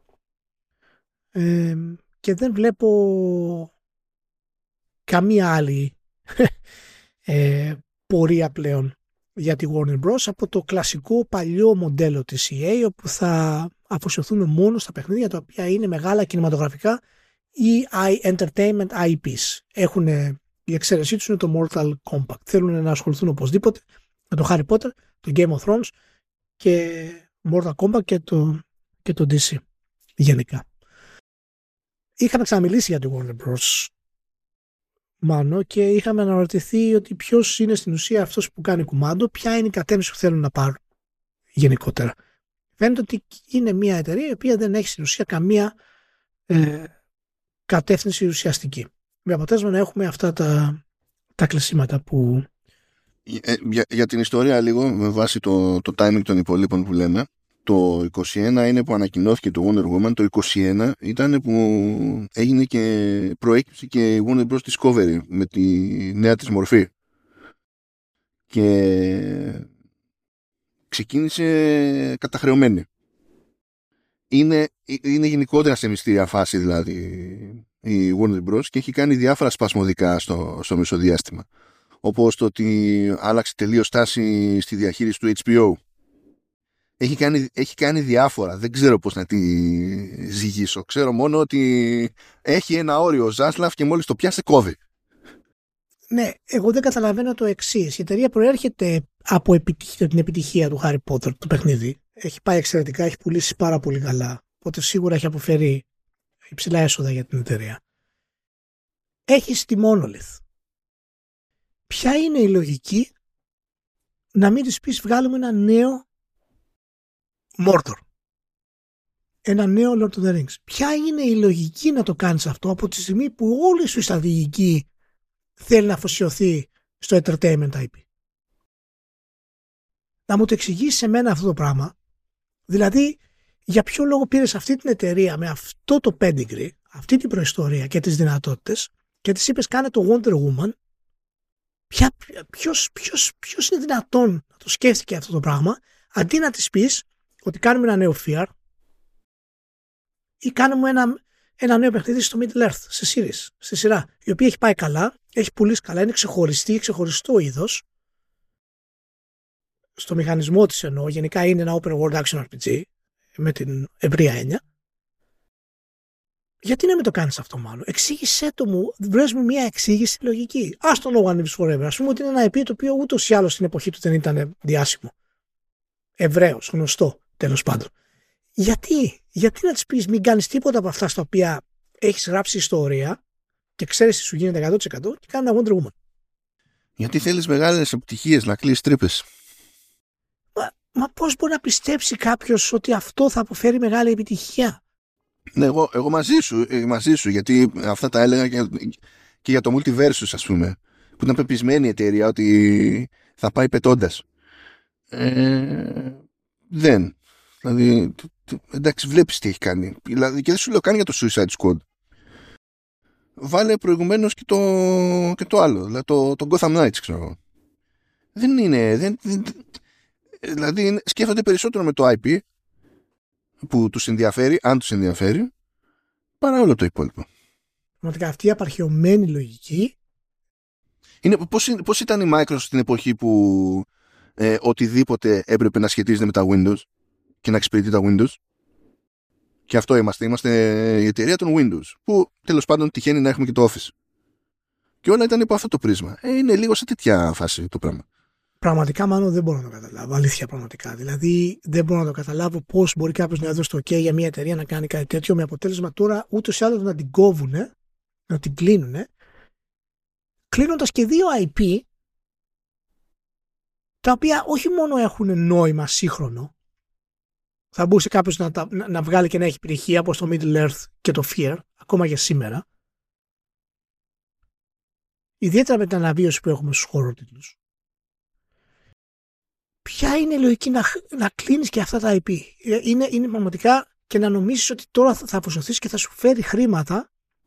Ε, και δεν βλέπω καμία άλλη ε, πορεία πλέον για τη Warner Bros. Από το κλασικό παλιό μοντέλο της ι έι, όπου θα αφοσιωθούν μόνο στα παιχνίδια τα οποία είναι μεγάλα κινηματογραφικά ή entertainment άι πις. Έχουν, η εξαίρεσή τους είναι το Mortal Kombat. Θέλουν να ασχοληθούν οπωσδήποτε με το Harry Potter, το Game of Thrones και Mortal Kombat και το, και το ντι σι γενικά. Είχαμε ξαναμιλήσει για τη Warner Bros. Μάνο, και είχαμε αναρωτηθεί ότι ποιος είναι στην ουσία αυτός που κάνει κουμάντο, ποια είναι η κατεύθυνση που θέλουν να πάρουν γενικότερα. Φαίνεται ότι είναι μια εταιρεία η οποία δεν έχει στην ουσία καμία ε, κατεύθυνση ουσιαστική. Με αποτέλεσμα να έχουμε αυτά τα, τα κλεισίματα που... Ε, για, για την ιστορία λίγο, με βάση το, το timing των υπολείπων που λέμε, το είκοσι ένα είναι που ανακοινώθηκε το Wonder Woman, το είκοσι ένα ήταν που έγινε και προέκυψε και η Warner Bros. Discovery με τη νέα της μορφή. Και ξεκίνησε καταχρεωμένη. Είναι, είναι γενικότερα σε μυστήρια φάση δηλαδή η Warner Bros. Και έχει κάνει διάφορα σπασμωδικά στο, στο μεσοδιάστημα. Όπως το ότι άλλαξε τελείως στάση στη διαχείριση του έιτς μπι ο. Έχει κάνει, έχει κάνει διάφορα. Δεν ξέρω πώς να τη ζυγίσω. Ξέρω μόνο ότι έχει ένα όριο Ζάσλαφ και μόλις το πιάσε κόβει. Ναι, εγώ δεν καταλαβαίνω το εξής. Η εταιρεία προέρχεται από επιτυχία, την επιτυχία του Harry Potter, του παιχνίδι. Έχει πάει εξαιρετικά, έχει πουλήσει πάρα πολύ καλά. Οπότε σίγουρα έχει αποφέρει υψηλά έσοδα για την εταιρεία. Έχει τη Monolith. Ποια είναι η λογική να μην της πεις βγάλουμε ένα νέο Mordor, ένα νέο Lord of the Rings? Ποια είναι η λογική να το κάνεις αυτό από τη στιγμή που όλη σου η στρατηγική θέλει να αφοσιωθεί στο entertainment άι πι? Να μου το εξηγήσει σε μένα αυτό το πράγμα. Δηλαδή, για ποιο λόγο πήρες αυτή την εταιρεία με αυτό το pedigree, αυτή την προϊστορία και τις δυνατότητες και της είπες κάνε το Wonder Woman? Ποια, ποιος, ποιος, ποιος είναι δυνατόν να το σκέφτηκε αυτό το πράγμα, αντί να της πεις ότι κάνουμε ένα νέο Fear ή κάνουμε ένα, ένα νέο παιχνίδι στο Middle Earth, σε series, σε σειρά, η οποία έχει πάει καλά, έχει πουλήσει καλά, είναι ξεχωριστή, ξεχωριστό είδος στο μηχανισμό της, εννοώ, γενικά είναι ένα open world action αρ πι τζι με την ευρεία έννοια. Γιατί να μην το κάνεις αυτό μάλλον? Εξήγησέ το μου, βρες μου μια εξήγηση λογική. Ας το No One Lives Forever, ας πούμε ότι είναι ένα άι πι το οποίο ούτως ή άλλως στην εποχή του δεν ήταν διάσημο. Εβραίος, γνωστό, τέλος πάντων. Γιατί, γιατί να της πεις μην κάνεις τίποτα από αυτά στα οποία έχεις γράψει ιστορία και ξέρεις τι σου γίνεται εκατό τοις εκατό και κάνει ένα Wonder Woman? Γιατί θέλεις μεγάλες επιτυχίες να κλείσεις τρύπες. Μα, μα πώς μπορεί να πιστέψει κάποιος ότι αυτό θα αποφέρει μεγάλη επιτυχία? Ναι, εγώ, εγώ μαζί σου, μαζί σου, γιατί αυτά τα έλεγα και, και για το Multiversus, ας πούμε, που ήταν πεπισμένη η εταιρεία ότι θα πάει πετώντας. Ε, δεν. Δηλαδή, εντάξει, βλέπεις τι έχει κάνει. Δηλαδή, και δεν σου λέω καν για το Suicide Squad. βάλε προηγουμένως και το, και το άλλο, δηλαδή το, το Gotham Knights, ξέρω εγώ. Δεν είναι, δεν, δεν, δηλαδή σκέφτονται περισσότερο με το άι πι που τους ενδιαφέρει, αν τους ενδιαφέρει, παρά όλο το υπόλοιπο. Πραγματικά αυτή η απαρχαιωμένη λογική. Είναι, πώς, πώς ήταν η Microsoft στην εποχή που ε, οτιδήποτε έπρεπε να σχετίζεται με τα Windows και να εξυπηρετεί τα Windows. Και αυτό είμαστε. Είμαστε η εταιρεία των Windows. Που τέλος πάντων τυχαίνει να έχουμε και το Office. Και όλα ήταν υπό αυτό το πρίσμα. Ε, είναι λίγο σε τέτοια φάση το πράγμα. Πραγματικά, μάλλον δεν μπορώ να το καταλάβω. Αλήθεια, πραγματικά. Δηλαδή, δεν μπορώ να το καταλάβω πώς μπορεί κάποιος να δώσει το OK για μια εταιρεία να κάνει κάτι τέτοιο, με αποτέλεσμα τώρα ούτως ή άλλως να την κόβουνε, να την κλείνουνε, κλείνοντας και δύο άι πι, τα οποία όχι μόνο έχουν νόημα σύγχρονο, θα μπορούσε κάποιος να, να, να βγάλει και να έχει πτυχία όπως το Middle Earth και το Fear, ακόμα για σήμερα. Ιδιαίτερα με την αναβίωση που έχουμε στους χωροτίτλους. Ποια είναι η λογική να, να κλείνεις και αυτά τα άι πι? Είναι, είναι πραγματικά και να νομίζεις ότι τώρα θα, θα αφοσιωθείς και θα σου φέρει χρήματα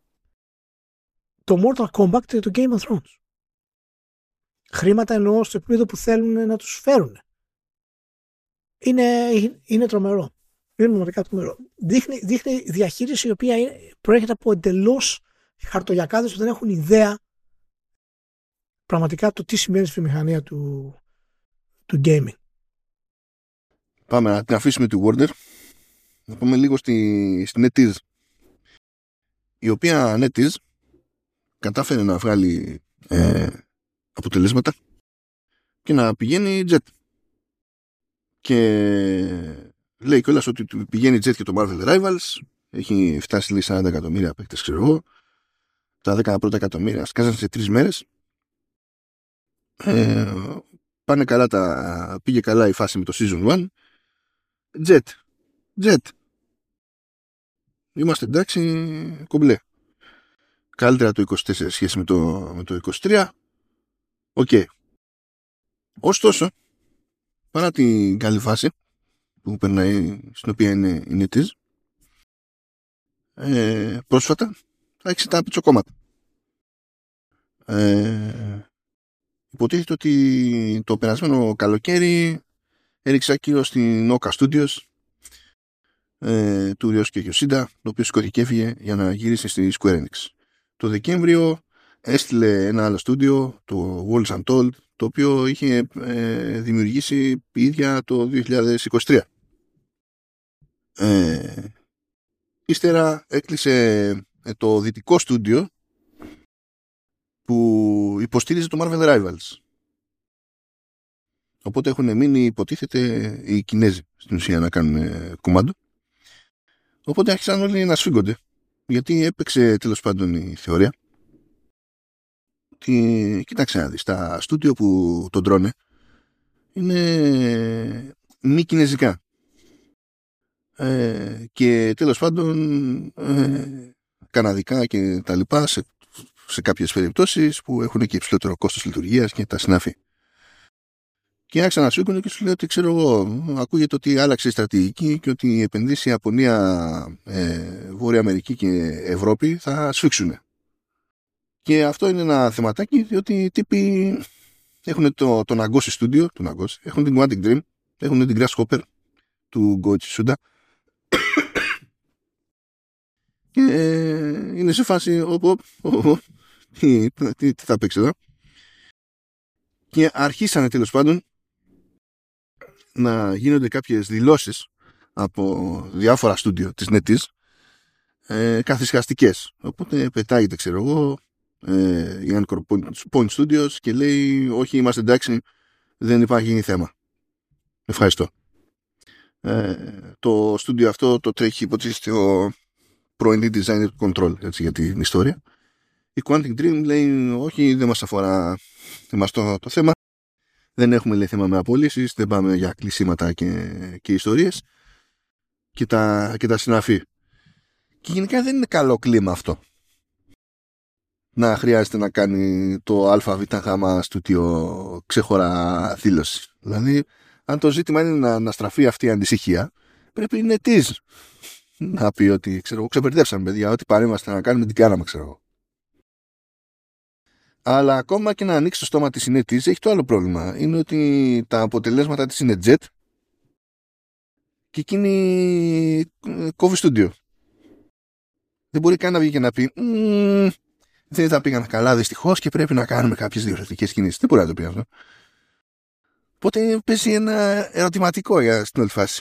το Mortal Kombat και το Game of Thrones. Χρήματα εννοώ στο επίπεδο που θέλουν να τους φέρουν. Είναι, είναι τρομερό. Είναι πραγματικά τρομερό. Δείχνει, δείχνει διαχείριση η οποία είναι, προέρχεται από εντελώς χαρτογιακάδες που δεν έχουν ιδέα πραγματικά το τι σημαίνει στη βιομηχανία του, του gaming. Πάμε να την αφήσουμε τη Warner. Να πάμε λίγο στη, στη NetEase, η οποία NetEase κατάφερε να βγάλει ε, αποτελέσματα και να πηγαίνει jet. Και λέει κιόλας ότι πηγαίνει jet και το Marvel Rivals. Έχει φτάσει λέει σαράντα εκατομμύρια παίκτες, ξέρω εγώ. Τα δέκα πρώτα εκατομμύρια σκάζαν σε τρεις μέρες. Ε, πάνε καλά τα, πήγε καλά η φάση με το Season ένα. Jet. Jet. Είμαστε εντάξει, κομπλέ. Καλύτερα το είκοσι τέσσερα σχέση με το, με το είκοσι τρία. Οκ. Okay. Ωστόσο, παρά την καλή φάση που περνάει, στην οποία είναι η NetEase, ε, πρόσφατα θα έχει τα πιτσοκόμματα. Ε, υποτίθεται ότι το περασμένο καλοκαίρι έριξε άκυρο στην Oka Studios ε, του Ryosuke Yoshida, το οποίο σηκώθηκε και έφυγε για να γυρίσει στη Square Enix. Το Δεκέμβριο έστειλε ένα άλλο στούντιο, το Worlds Untold, το οποίο είχε ε, δημιουργήσει η ίδια το δύο χιλιάδες είκοσι τρία. Ε, ύστερα έκλεισε ε, το δυτικό στούντιο που υποστήριζε το Marvel Rivals. Οπότε έχουν μείνει, υποτίθεται, οι Κινέζοι στην ουσία να κάνουν ε, κουμάντο. Οπότε άρχισαν όλοι να σφίγγονται, γιατί έπαιξε τέλος πάντων η θεωρία ότι, κοίταξε να δεις, τα στούντιο που τον τρώνε είναι μη κινέζικα. Ε, και τέλος πάντων ε, καναδικά και τα λοιπά σε, σε κάποιες περιπτώσεις που έχουν και υψηλότερο κόστος λειτουργίας και τα συνάφη. Και άρχισαν να σφίγγονται και σου λέει ότι ξέρω εγώ, ακούγεται ότι άλλαξε η στρατηγική και ότι οι επενδύσεις Ιαπωνία, ε, Βόρεια Αμερική και Ευρώπη θα σφίξουν. Και αυτό είναι ένα θεματάκι, διότι οι τύποι έχουν το, το Nagoshi Studio, το Nagoshi, έχουν την Quantic Dream, έχουν την Grasshopper του Goichi Suda και ε, είναι σε φάση όπου τι, τι, τι θα παίξει εδώ. Και αρχίσανε τέλος πάντων να γίνονται κάποιες δηλώσεις από διάφορα στούντιο της NetEase ε, καθησυχαστικές. Οπότε πετάγεται, ξέρω εγώ, ε, η Anchor Point Studios και λέει όχι, είμαστε εντάξει, δεν υπάρχει θέμα. Ευχαριστώ. Ε, το στούντιο αυτό το τρέχει υποτίθεται ο πρώην designer του Control, έτσι, για την ιστορία. Η Quantic Dream λέει όχι, δεν μας αφορά εμάς το, το θέμα. Δεν έχουμε λέει θέμα με απολύσεις, δεν πάμε για κλεισίματα και, και ιστορίες και τα, και τα συναφή. Και γενικά δεν είναι καλό κλίμα αυτό. Να χρειάζεται να κάνει το ΑΒΓ στούτιο ξέχωρα δήλωση. Δηλαδή, αν το ζήτημα είναι να, να στραφεί αυτή η ανησυχία, πρέπει είναι της να πει ότι ξέρω, ξεπερδέψαμε παιδιά, ό,τι παρέμβαστε να κάνουμε την κάναμε, ξέρω εγώ. Αλλά ακόμα και να ανοίξει το στόμα της είναι της, έχει το άλλο πρόβλημα. Είναι ότι τα αποτελέσματα της είναι jet και εκείνη κόβει στούντιο. Δεν μπορεί καν να βγει και να πει δεν θα πήγαν καλά δυστυχώς και πρέπει να κάνουμε κάποιες διορθωτικές κινήσεις. Δεν μπορεί να το πει αυτό. Οπότε παίζει ένα ερωτηματικό για στην όλη φάση.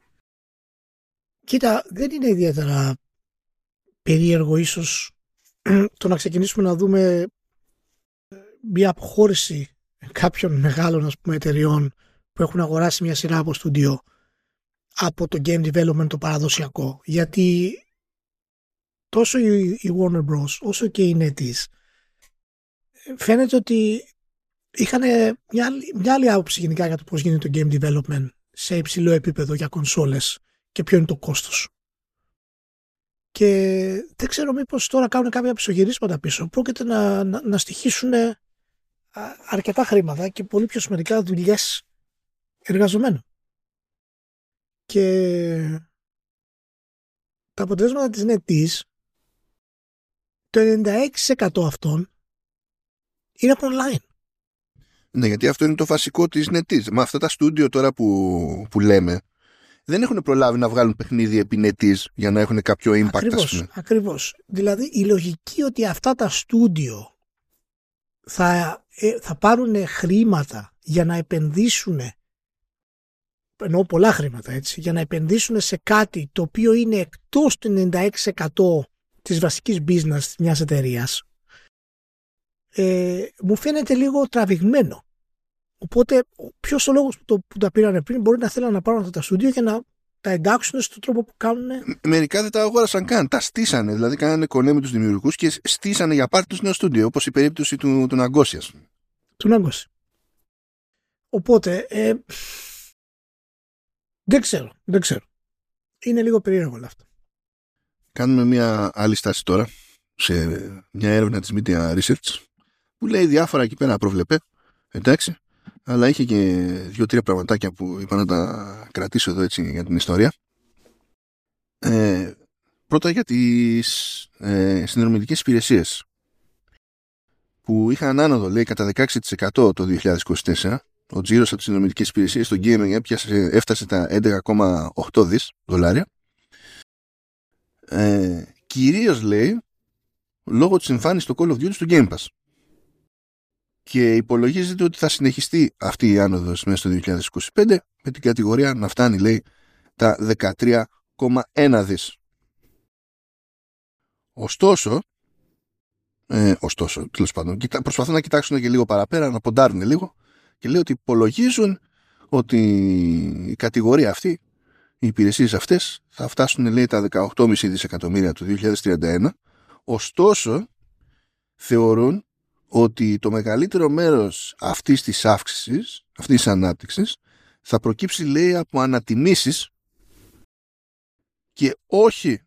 Κοίτα, δεν είναι ιδιαίτερα περίεργο ίσως το να ξεκινήσουμε να δούμε μια αποχώρηση κάποιων μεγάλων, ας πούμε, εταιριών που έχουν αγοράσει μια σειρά από στούντιο από το game development το παραδοσιακό. Γιατί τόσο η Warner Bros. Όσο και η NetEase φαίνεται ότι είχαν μια, μια άλλη άποψη γενικά για το πώς γίνεται το game development σε υψηλό επίπεδο για κονσόλες και ποιο είναι το κόστος. Και δεν ξέρω μήπως τώρα κάνουν κάποια πισωγυρίσματα πίσω. Πρόκειται να, να, να στοιχήσουν αρκετά χρήματα και πολύ πιο σημαντικά δουλειές εργαζομένων. Και τα αποτελέσματα της NetEase, το ενενήντα έξι τοις εκατό αυτών είναι από online. Ναι, γιατί αυτό είναι το βασικό της NetEase. Μα αυτά τα στούντιο τώρα που, που λέμε δεν έχουν προλάβει να βγάλουν παιχνίδι επί NetEase για να έχουν κάποιο impact. Ακριβώς, ακριβώς. Δηλαδή η λογική ότι αυτά τα στούντιο θα, ε, θα πάρουν χρήματα για να επενδύσουν, εννοώ πολλά χρήματα έτσι, για να επενδύσουν σε κάτι το οποίο είναι εκτός του ενενήντα έξι τοις εκατό της βασικής business μιας εταιρείας, ε, μου φαίνεται λίγο τραβηγμένο. Οπότε ποιος ο λόγος που, το, που τα πήραν πριν, μπορεί να θέλουν να πάρουν αυτά τα στούντιο και να τα εντάξουν στον τρόπο που κάνουν. Μερικά δεν τα αγόρασαν καν, τα στήσανε, δηλαδή κάνανε κονέ με τους δημιουργούς και στήσανε για πάρτι τους νέο στούντιο, όπως η περίπτωση του, του Ναγκώσια. Του Ναγκώσια. Οπότε ε, δεν ξέρω, δεν ξέρω. Είναι λίγο περίεργο όλο αυτό. Κάνουμε μια άλλη στάση τώρα σε μια έρευνα της Media Research που λέει διάφορα εκεί πέρα προβλεπέ, εντάξει, αλλά είχε και δύο-τρία πραγματάκια που είπα να τα κρατήσω εδώ έτσι για την ιστορία. Ε, πρώτα για τις ε, συνδρομητικές υπηρεσίες που είχαν άνοδο, λέει, κατά δεκαέξι τοις εκατό το δύο χιλιάδες είκοσι τέσσερα. Ο τζίρος από τις συνδρομητικές υπηρεσίες στο gaming έπιασε, έφτασε τα έντεκα κόμμα οκτώ δις δολάρια. Ε, κυρίως, λέει, λόγω της εμφάνισης του Call of Duty στο Game Pass. Και υπολογίζεται ότι θα συνεχιστεί αυτή η άνοδος μέσα στο δύο χιλιάδες είκοσι πέντε με την κατηγορία να φτάνει, λέει, τα δεκατρία κόμμα ένα δις. Ωστόσο, ε, ωστόσο, τέλος πάντων, προσπαθούν να κοιτάξουν και λίγο παραπέρα, να ποντάρουν λίγο και λέει ότι υπολογίζουν ότι η κατηγορία αυτή, οι υπηρεσίες αυτές θα φτάσουν, λέει, τα δεκαοκτώ κόμμα πέντε δισεκατομμύρια το δύο χιλιάδες τριάντα ένα. Ωστόσο, θεωρούν ότι το μεγαλύτερο μέρος αυτής της αύξησης, αυτής της ανάπτυξης, θα προκύψει, λέει, από ανατιμήσεις και όχι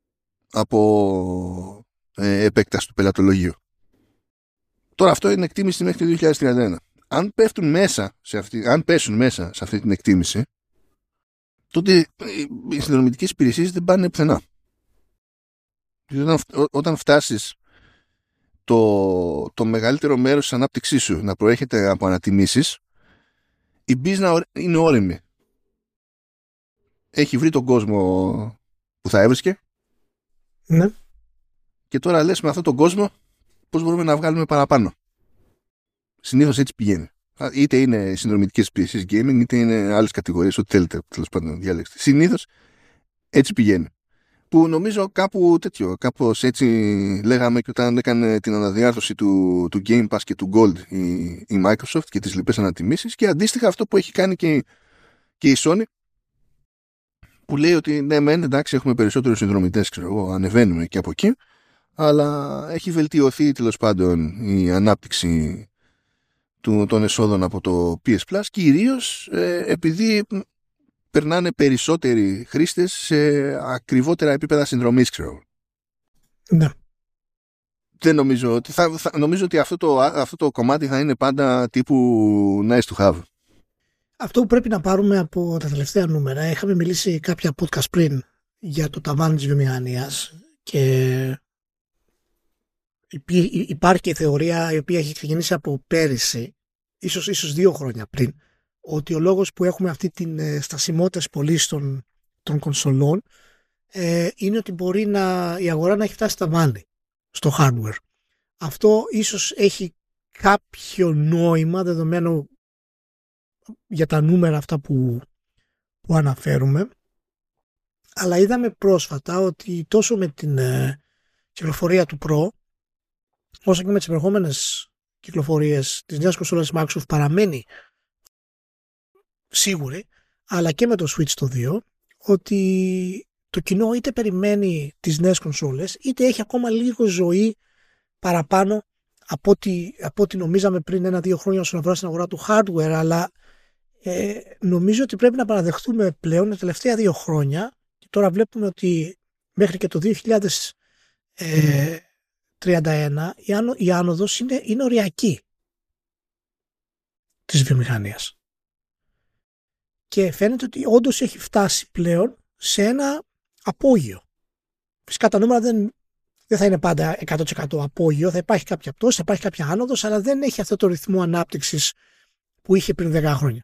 από ε, επέκταση του πελατολογίου. Τώρα αυτό είναι εκτίμηση μέχρι το δύο χιλιάδες τριάντα ένα. Αν πέφτουν μέσα σε αυτή, αν πέσουν μέσα σε αυτή την εκτίμηση, τότε οι συνδρομητικές υπηρεσίες δεν πάνε πουθενά. Όταν, όταν φτάσεις το, το μεγαλύτερο μέρος της ανάπτυξής σου να προέρχεται από ανατιμήσεις, η business είναι όριμη. Έχει βρει τον κόσμο που θα έβρισκε. Ναι. Και τώρα λες, με αυτόν τον κόσμο πώς μπορούμε να βγάλουμε παραπάνω. Συνήθως έτσι πηγαίνει. Είτε είναι συνδρομητικές υπηρεσίες gaming, είτε είναι άλλες κατηγορίες, ό,τι θέλετε, τέλος πάντων, διάλεξτε. Συνήθως έτσι πηγαίνει. Που νομίζω κάπου τέτοιο, κάπως έτσι λέγαμε και όταν έκανε την αναδιάρθρωση του, του Game Pass και του Gold η, η Microsoft και τις λοιπές ανατιμήσεις, και αντίστοιχα αυτό που έχει κάνει και, και η Sony, που λέει ότι ναι μεν, εντάξει, έχουμε περισσότερους συνδρομητές, ξέρω εγώ, ανεβαίνουμε και από εκεί, αλλά έχει βελτιωθεί τέλος πάντων η ανάπτυξη του, των εσόδων από το πι ες Plus, κυρίως ε, επειδή περνάνε περισσότεροι χρήστες σε ακριβότερα επίπεδα συνδρομής, ξέρω. Ναι. Δεν νομίζω ότι, θα, θα, νομίζω ότι αυτό, το, αυτό το κομμάτι θα είναι πάντα τύπου nice to have. Αυτό που πρέπει να πάρουμε από τα τελευταία νούμερα, είχαμε μιλήσει κάποια podcast πριν για το ταβάνι της βιομηχανίας και υπάρχει και η θεωρία η οποία έχει ξεκινήσει από πέρυσι, ίσως, ίσως δύο χρόνια πριν, ότι ο λόγος που έχουμε αυτή την στασιμότητα της πωλήσης των, των κονσολών ε, είναι ότι μπορεί να, η αγορά να έχει φτάσει στα βάνη στο hardware. Αυτό ίσως έχει κάποιο νόημα δεδομένου για τα νούμερα αυτά που, που αναφέρουμε, αλλά είδαμε πρόσφατα ότι τόσο με την ε, κυκλοφορία του Pro όσο και με τις επερχόμενες κυκλοφορίες της νέας κονσόλας Microsoft παραμένει σίγουρη, αλλά και με το Switch το δύο, ότι το κοινό είτε περιμένει τις νέες κονσόλες είτε έχει ακόμα λίγο ζωή παραπάνω από ό,τι, από ό,τι νομίζαμε πριν ένα-δύο χρόνια όσον αφορά στην αγορά του hardware, αλλά ε, νομίζω ότι πρέπει να παραδεχτούμε πλέον τα τελευταία δύο χρόνια, και τώρα βλέπουμε ότι μέχρι και το δύο χιλιάδες τριάντα ένα η, άνο, η άνοδος είναι, είναι οριακή της βιομηχανίας. Και φαίνεται ότι όντως έχει φτάσει πλέον σε ένα απόγειο. Φυσικά τα νούμερα δεν, δεν θα είναι πάντα εκατό τοις εκατό απόγειο, θα υπάρχει κάποια πτώση, θα υπάρχει κάποια άνοδος, αλλά δεν έχει αυτό το ρυθμό ανάπτυξης που είχε πριν δέκα χρόνια.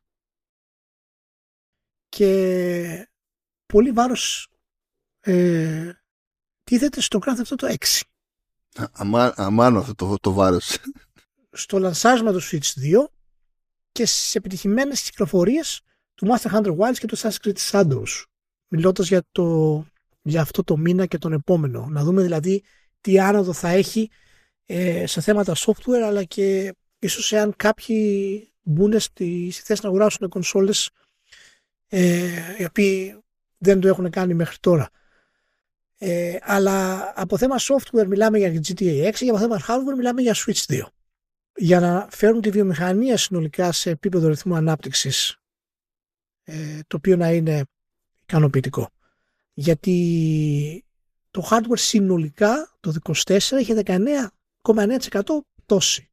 Και πολύ βάρος ε, τίθεται στο Grand Theft Auto έξι. Αμά, αμάνω αυτό το, το βάρος. Στο λανσάρισμα του Switch δύο και στις επιτυχημένες κυκλοφορίες του Monster Hunter Wilds και του Assassin's Creed Shadows, μιλώντας για, το, για αυτό το μήνα και τον επόμενο. Να δούμε δηλαδή τι άνοδο θα έχει ε, σε θέματα software, αλλά και ίσως εάν κάποιοι μπουν στη, στη θέση να αγοράσουν κονσόλες ε, οι οποίοι δεν το έχουν κάνει μέχρι τώρα. Ε, αλλά από θέμα software μιλάμε για τζι τι έι έξι και από θέμα hardware μιλάμε για Switch δύο. Για να φέρουν τη βιομηχανία συνολικά σε επίπεδο ρυθμού ανάπτυξης ε, το οποίο να είναι ικανοποιητικό. Γιατί το hardware συνολικά το είκοσι τέσσερα είχε δεκαεννέα κόμμα εννέα τοις εκατό πτώση.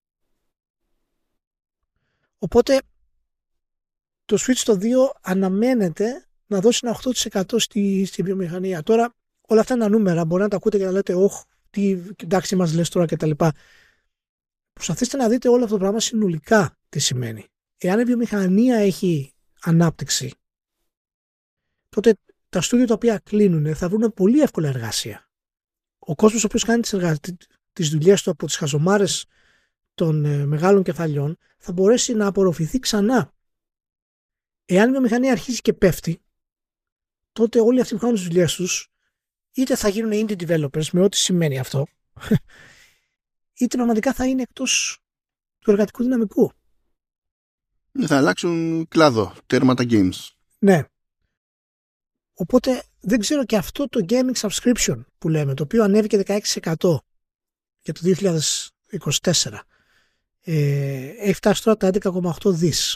Οπότε το Switch το δύο αναμένεται να δώσει ένα οκτώ τοις εκατό στη, στη βιομηχανία. Τώρα όλα αυτά είναι νούμερα, μπορεί να τα ακούτε και να λέτε όχ, τι εντάξει μας λες τώρα κτλ. Προσπαθήστε να δείτε όλο αυτό το πράγμα συνολικά τι σημαίνει. Εάν η βιομηχανία έχει ανάπτυξη, τότε τα στούντιο τα οποία κλείνουν θα βρουν πολύ εύκολα εργασία. Ο κόσμος ο οποίος κάνει τις, εργα... τις δουλειές του από τις χαζομάρες των ε, μεγάλων κεφαλιών θα μπορέσει να απορροφηθεί ξανά. Εάν η βιομηχανία αρχίζει και πέφτει, τότε όλοι αυτοί που κάνουν τις δουλειές τους είτε θα γίνουν indie developers με ό,τι σημαίνει αυτό, είτε πραγματικά θα είναι εκτός του εργατικού δυναμικού. Θα αλλάξουν κλάδο, τέρματα games. Ναι. Οπότε δεν ξέρω, και αυτό το gaming subscription που λέμε, το οποίο ανέβηκε δεκαέξι τοις εκατό για το δύο χιλιάδες είκοσι τέσσερα, ε, έχει φτάσει τώρα τα έντεκα κόμμα οκτώ δις.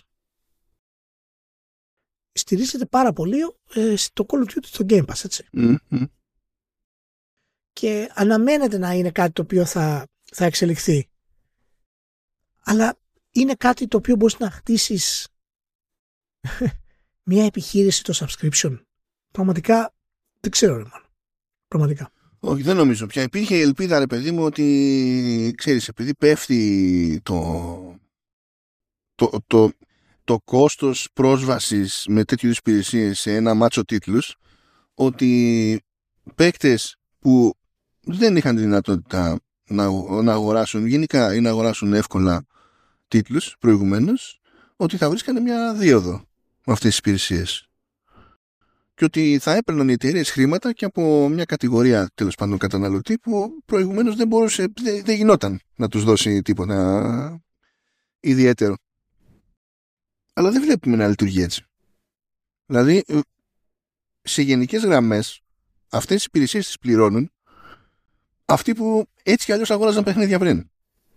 Στηρίζεται πάρα πολύ ε, στο Call of Duty, στο Game Pass, έτσι. Mm-hmm. Και αναμένεται να είναι κάτι το οποίο θα, θα εξελιχθεί. Αλλά είναι κάτι το οποίο μπορείς να χτίσεις μια επιχείρηση, το subscription. Πραγματικά δεν ξέρω, ρε μάλλον. Πραγματικά. Όχι, δεν νομίζω πια. Υπήρχε η ελπίδα, ρε παιδί μου, ότι ξέρεις, επειδή πέφτει το, το, το, το κόστος πρόσβασης με τέτοιου υπηρεσίες σε ένα μάτσο τίτλους, ότι παίκτες που δεν είχαν τη δυνατότητα να, να αγοράσουν γενικά ή να αγοράσουν εύκολα τίτλους προηγουμένως, ότι θα βρίσκανε μια δίωδο με αυτές τις υπηρεσίες. Και ότι θα έπαιρναν οι εταιρείες χρήματα και από μια κατηγορία τέλος πάντων καταναλωτή που προηγουμένως δεν μπορούσε, δεν, δεν γινόταν να τους δώσει τίποτα ιδιαίτερο. Αλλά δεν βλέπουμε να λειτουργεί έτσι. Δηλαδή, σε γενικές γραμμές, αυτές τις υπηρεσίες τις πληρώνουν αυτοί που έτσι κι αλλιώς αγόραζαν παιχνίδια πριν.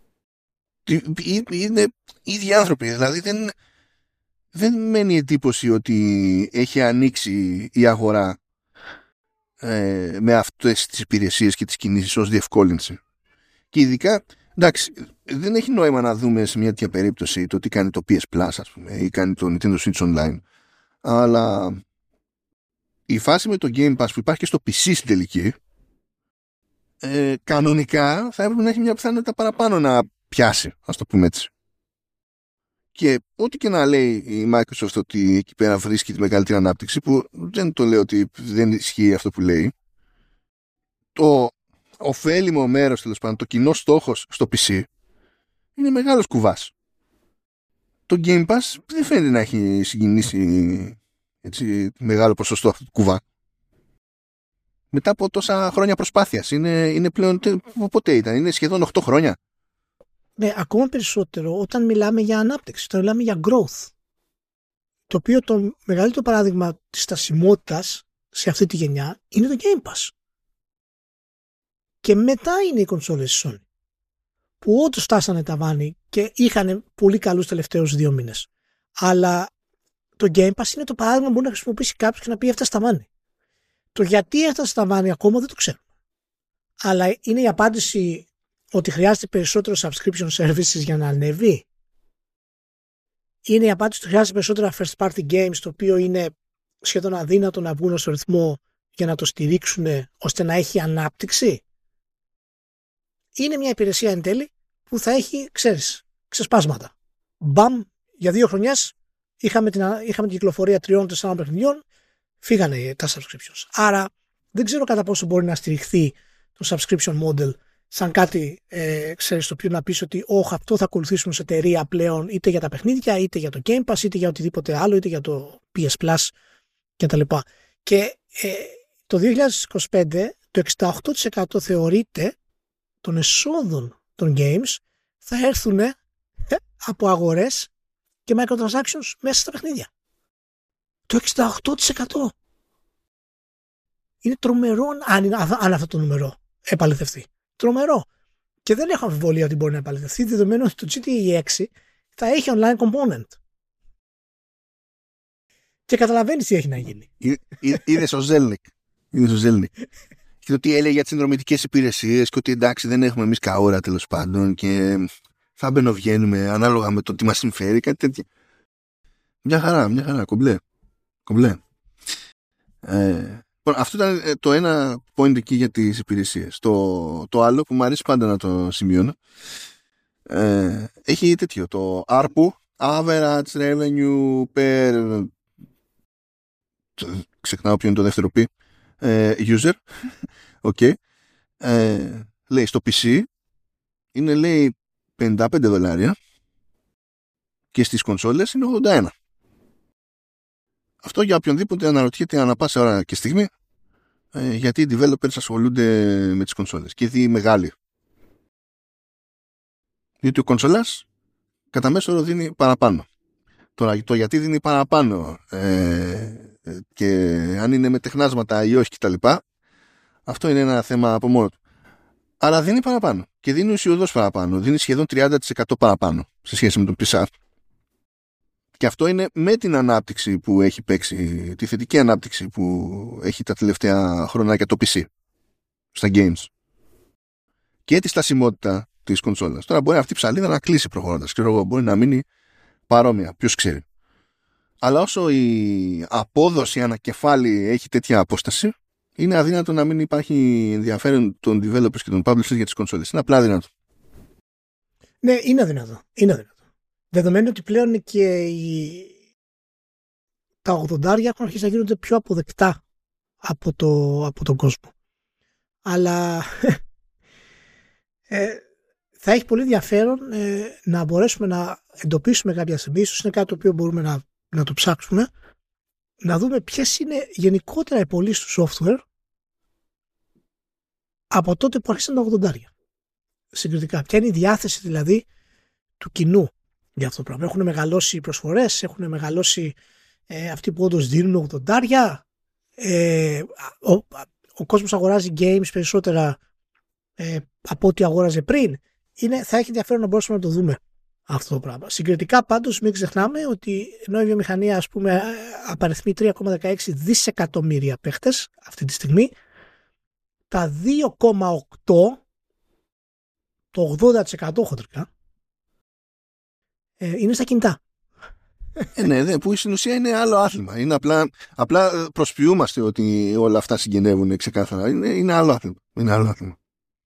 Είναι ίδιοι άνθρωποι. Δηλαδή δεν, δεν μένει εντύπωση ότι έχει ανοίξει η αγορά ε, με αυτές τις υπηρεσίες και τις κινήσεις ως διευκόλυνση. Και ειδικά, εντάξει, δεν έχει νόημα να δούμε σε μια τέτοια περίπτωση το τι κάνει το πι ες Plus, ας πούμε, ή κάνει το Nintendo Switch Online. Αλλά η φάση με το Game Pass που υπάρχει και στο πι σι στην τελική ε, κανονικά θα έπρεπε να έχει μια πιθανότητα παραπάνω να πιάσει, ας το πούμε έτσι. Και ό,τι και να λέει η Microsoft ότι εκεί πέρα βρίσκει τη μεγαλύτερη ανάπτυξη, που δεν το λέω ότι δεν ισχύει αυτό που λέει, το ωφέλιμο μέρος, τέλος πάντων, το κοινό στόχος στο πι σι είναι μεγάλος κουβάς. Το Game Pass δεν φαίνεται να έχει συγκινήσει έτσι, μεγάλο ποσοστό αυτού του κουβά. Μετά από τόσα χρόνια προσπάθειας. Είναι, είναι πλέον, πότε ήταν, είναι σχεδόν οκτώ χρόνια. Ναι, ακόμα περισσότερο όταν μιλάμε για ανάπτυξη, όταν μιλάμε για growth. Το οποίο το μεγαλύτερο παράδειγμα της στασιμότητας σε αυτή τη γενιά είναι το Game Pass. Και μετά είναι οι κονσόλες Sony, που όντως φτάσανε ταβάνι και είχαν πολύ καλούς τελευταίους δύο μήνες. Αλλά το Game Pass είναι το παράδειγμα που μπορεί να χρησιμοποιήσει κάποιος και να πει έφτασε ταβάνι. Το γιατί έφτασε ταβάνι ακόμα δεν το ξέρω. Αλλά είναι η απάντηση ότι χρειάζεται περισσότερο subscription services για να ανέβει. Είναι η απάντηση ότι χρειάζεται περισσότερα first party games, το οποίο είναι σχεδόν αδύνατο να βγουν στο ρυθμό για να το στηρίξουν ώστε να έχει ανάπτυξη. Είναι μια υπηρεσία εν τέλει που θα έχει, ξέρεις, ξεσπάσματα. Μπαμ, για δύο χρονιές είχαμε την, είχαμε την κυκλοφορία τριών τεσσάρων παιχνιδιών, φύγανε τα subscriptions. Άρα δεν ξέρω κατά πόσο μπορεί να στηριχθεί το subscription model σαν κάτι, ε, ξέρεις, το οποίο να πεις ότι όχι, αυτό θα ακολουθήσουμε σε εταιρεία πλέον, είτε για τα παιχνίδια, είτε για το Game Pass, είτε για οτιδήποτε άλλο, είτε για το πι ες Plus κτλ. Και ε, το δύο χιλιάδες είκοσι πέντε το εξήντα οκτώ τοις εκατό θεωρείται των εσόδων των games θα έρθουν ε, από αγορές και microtransactions μέσα στα παιχνίδια. Το εξήντα οκτώ τοις εκατό. Είναι τρομερό αν, είναι, αν αυτό το νούμερο επαληθευτεί. Τρομερό. Και δεν έχω αμφιβολία ότι μπορεί να επαληθευτεί, δεδομένου ότι το τζι τι έι έξι θα έχει online component. Και καταλαβαίνεις τι έχει να γίνει. Είδες ο Zelnik. Είδες ο Zelnik. Και το τι έλεγε για τις συνδρομητικές υπηρεσίες και ότι εντάξει δεν έχουμε εμείς καόρα τέλος πάντων και θα μπαινοβγαίνουμε ανάλογα με το τι μας συμφέρει, κάτι τέτοιο. Μια χαρά, μια χαρά, κομπλέ. Κομπλέ. Ε, αυτό ήταν το ένα point εκεί για τις υπηρεσίες. Το, το άλλο που μου αρέσει πάντα να το σημειώνω ε, έχει τέτοιο, το αρ πι γιου, Average Revenue Per, ξεχνάω ποιο είναι το δεύτερο πι, ε, User. Okay. Ε, λέει στο πι σι είναι λέει πενήντα πέντε δολάρια και στις κονσόλες είναι ογδόντα ένα. Αυτό για οποιονδήποτε αναρωτιέται ανά πάσα ώρα και στιγμή ε, γιατί οι developers ασχολούνται με τις κονσόλες και δει μεγάλη. Διότι ο κονσόλας κατά μέσο όρο δίνει παραπάνω. Τώρα το γιατί δίνει παραπάνω ε, και αν είναι με τεχνάσματα ή όχι κτλ. Αυτό είναι ένα θέμα από μόνο του. Αλλά δίνει παραπάνω. Και δίνει ουσιοδός παραπάνω. Δίνει σχεδόν τριάντα τοις εκατό παραπάνω σε σχέση με τον πι ες έι. Και αυτό είναι με την ανάπτυξη που έχει παίξει, τη θετική ανάπτυξη που έχει τα τελευταία χρονάκια το πι σι στα games. Και τη στασιμότητα της κονσόλας. Τώρα μπορεί αυτή η ψαλίδα να κλείσει προχωρώντας. Ξέρω εγώ, μπορεί να μείνει παρόμοια. Ποιος ξέρει. Αλλά όσο η απόδοση ανακεφάλι έχει τέτοια απόσταση, είναι αδύνατο να μην υπάρχει ενδιαφέρον των developers και των publishers για τις κονσόλες. Είναι απλά αδύνατο. Ναι, είναι αδύνατο. Είναι αδύνατο. Δεδομένου ότι πλέον και οι... τα ογδοντάρια έχουν αρχίσει να γίνονται πιο αποδεκτά από, το... από τον κόσμο. Αλλά ε, θα έχει πολύ ενδιαφέρον ε, να μπορέσουμε να εντοπίσουμε κάποια στιγμή, ίσως είναι κάτι το οποίο μπορούμε να, να το ψάξουμε, να δούμε ποιες είναι γενικότερα οι πωλήσεις του software από τότε που άρχισαν τα ογδοντάρια. Συγκριτικά. Ποια είναι η διάθεση δηλαδή του κοινού για αυτό το πράγμα. Έχουν μεγαλώσει οι προσφορές, έχουν μεγαλώσει ε, αυτοί που όντως δίνουν ογδοντάρια. Ε, ο, ο κόσμος αγοράζει games περισσότερα ε, από ό,τι αγόραζε πριν. Είναι, θα έχει ενδιαφέρον να μπορέσουμε να το δούμε αυτό το πράγμα. Συγκριτικά πάντως μην ξεχνάμε ότι ενώ η βιομηχανία ας πούμε απαριθμεί τρία κόμμα δεκαέξι δισεκατομμύρια παίχτες αυτή τη στιγμή, τα δύο κόμμα οκτώ, το ογδόντα τοις εκατό χοντρικά, ε, είναι στα κινητά. Ε, ναι, ναι, που στην ουσία είναι άλλο άθλημα. Είναι απλά, απλά προσποιούμαστε ότι όλα αυτά συγγενεύουν ξεκάθαρα. Είναι, είναι άλλο άθλημα. Είναι άλλο άθλημα.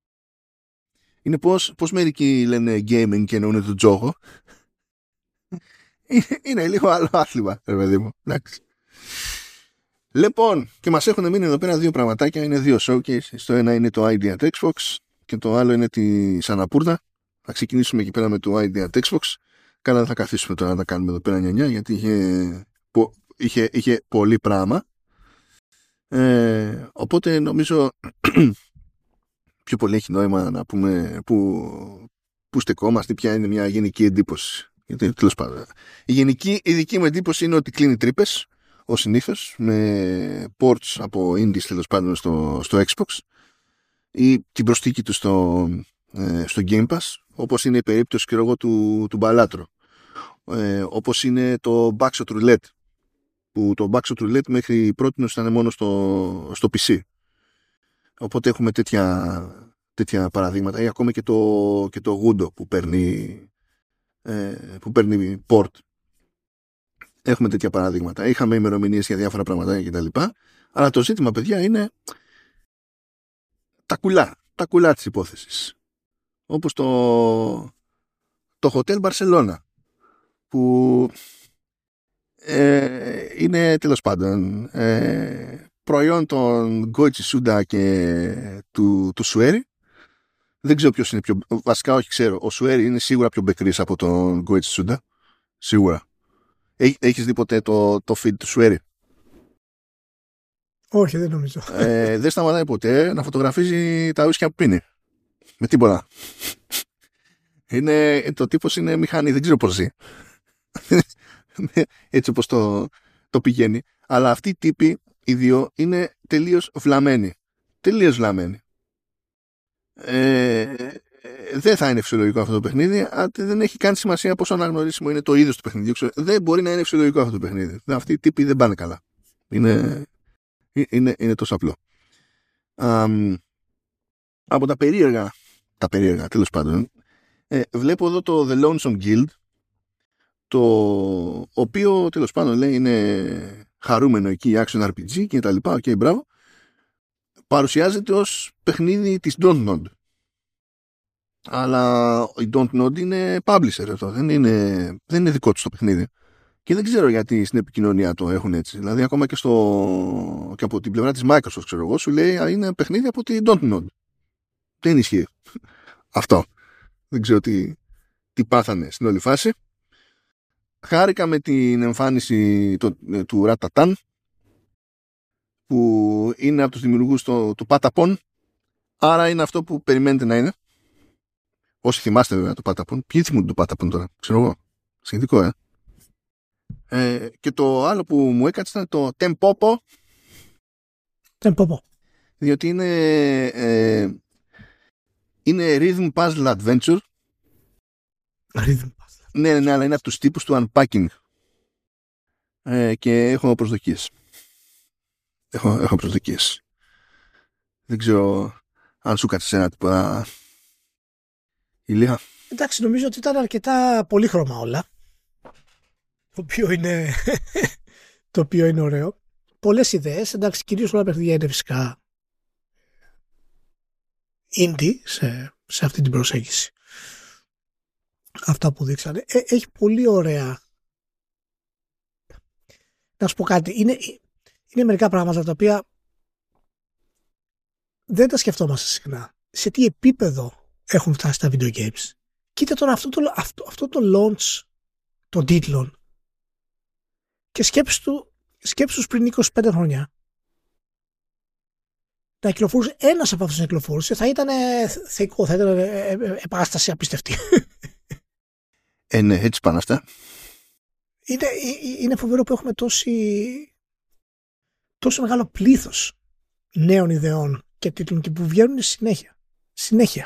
είναι πως, πως μερικοί λένε gaming και εννοούν το τζόγο. είναι, είναι λίγο άλλο άθλημα, ρε παιδί μου. Εντάξει. Λοιπόν, και μας έχουν μείνει εδώ πέρα δύο πραγματάκια. Είναι δύο showcase. Το ένα είναι το Idea at Xbox και το άλλο είναι τη Σαναπούρνα. Θα ξεκινήσουμε εκεί πέρα με το Idea at Xbox. Καλά, δεν θα καθίσουμε τώρα να τα κάνουμε εδώ πέρα νιανιά, γιατί είχε, είχε, είχε πολύ πράγμα. Ε, οπότε νομίζω πιο πολύ έχει νόημα να πούμε που, που στεκόμαστε, ποια είναι μια γενική εντύπωση. Γιατί τέλος πάντων, η γενική, η δική μου εντύπωση είναι ότι κλείνει τρύπες, ως συνήθως, με ports από indies τέλος πάντων στο, στο Xbox ή την προσθήκη του στο, ε, στο Game Pass, όπως είναι η περίπτωση και εγώ, του, του Balatro, ε, όπως είναι το Backshot Roulette, που το Backshot Roulette μέχρι πρώτη ήταν μόνο στο, στο πι σι. Οπότε έχουμε τέτοια, τέτοια παραδείγματα, ή ακόμα και το, και το Gundo που παίρνει, ε, που παίρνει port. Έχουμε τέτοια παραδείγματα. Είχαμε ημερομηνίες για διάφορα πράγματα κτλ. Αλλά το ζήτημα, παιδιά, είναι τα κουλά. Τα κουλά της υπόθεσης. Όπως το, το Hotel Barcelona, που ε, είναι τέλος πάντων ε, προϊόν των Goichi Suda και του, του Sueri. Δεν ξέρω ποιος είναι πιο... Βασικά όχι ξέρω. Ο Sueri είναι σίγουρα πιο μπεκρής από τον Goichi Suda. Σίγουρα. Έχεις δει ποτέ το, το feed του Sueri? Όχι, δεν νομίζω. Ε, δεν σταματάει ποτέ να φωτογραφίζει τα ουίσκια που πίνει. Με τίποτα. Είναι, το τύπος είναι μηχανή, δεν ξέρω πώς ζει. Έτσι όπως το, το πηγαίνει. Αλλά αυτοί οι τύποι, οι δύο, είναι τελείως βλαμμένοι. Τελείως βλαμμένοι. Ε, δεν θα είναι φυσιολογικό αυτό το παιχνίδι, αν δεν έχει καν σημασία πόσο αναγνωρίσιμο είναι το είδος του παιχνιδιού. Δεν μπορεί να είναι φυσιολογικό αυτό το παιχνίδι. Αυτοί οι τύποι δεν πάνε καλά. Είναι, είναι, είναι τόσο απλό. Α, από τα περίεργα, τα περίεργα τέλος πάντων, ε, βλέπω εδώ το The Lonesome Guild, το οποίο τέλος πάντων λέει είναι χαρούμενο εκεί, action αρ πι τζι και τα λοιπά. Οκ, okay, μπράβο. Παρουσιάζεται ως παιχνίδι της Dontnod. Αλλά η Dontnod είναι publisher αυτό. Δεν είναι, δεν είναι δικό του το παιχνίδι. Και δεν ξέρω γιατί στην επικοινωνία το έχουν έτσι. Δηλαδή ακόμα και, στο, και από την πλευρά της Microsoft, ξέρω εγώ, σου λέει είναι παιχνίδι από την Dontnod. Δεν ισχύει αυτό. Δεν ξέρω τι, τι πάθανε στην όλη φάση. Χάρηκα με την εμφάνιση το, του Ρατατάν, που είναι από τους δημιουργούς το, του Patapon. Άρα είναι αυτό που περιμένετε να είναι. Όσοι θυμάστε βέβαια το Patapon. Ποιοι θυμούνται το Patapon τώρα? Ξέρω εγώ. Σχετικό, ε. ε. Και το άλλο που μου έκατσε ήταν το Tempopo. Tempopo. Διότι είναι ε, είναι Rhythm Puzzle Adventure. Rhythm Puzzle. Ναι, ναι, αλλά είναι από τους τύπους του Unpacking. Ε, και έχω προσδοκίες. Έχω, έχω προσδοκίες. Δεν ξέρω αν σου κάτσε ένα τίποτα, Ηλία. Εντάξει, νομίζω ότι ήταν αρκετά πολύχρωμα όλα. Το οποίο είναι, το οποίο είναι ωραίο. Πολλές ιδέες. Εντάξει, κυρίως όλα παιχνίδια είναι φυσικά indie σε, σε αυτή την προσέγγιση. Αυτά που δείξανε. Ε, έχει πολύ ωραία. Να σου πω κάτι. Είναι, είναι μερικά πράγματα τα οποία δεν τα σκεφτόμαστε συχνά. Σε τι επίπεδο έχουν φτάσει τα video games. Κοίτα τώρα αυτό το, αυτό, αυτό το launch των τίτλων και σκέψου, σκέψου πριν είκοσι πέντε χρόνια να κυκλοφορούσε ένας από αυτούς να κυκλοφορούσε, θα ήταν θεϊκό, θα ήταν επάσταση απίστευτη. Ε, ναι, έτσι πάνε αυτά. Είναι, είναι φοβερό που έχουμε τόση, τόσο μεγάλο πλήθος νέων ιδεών και τίτλων και που βγαίνουν συνέχεια. Συνέχεια.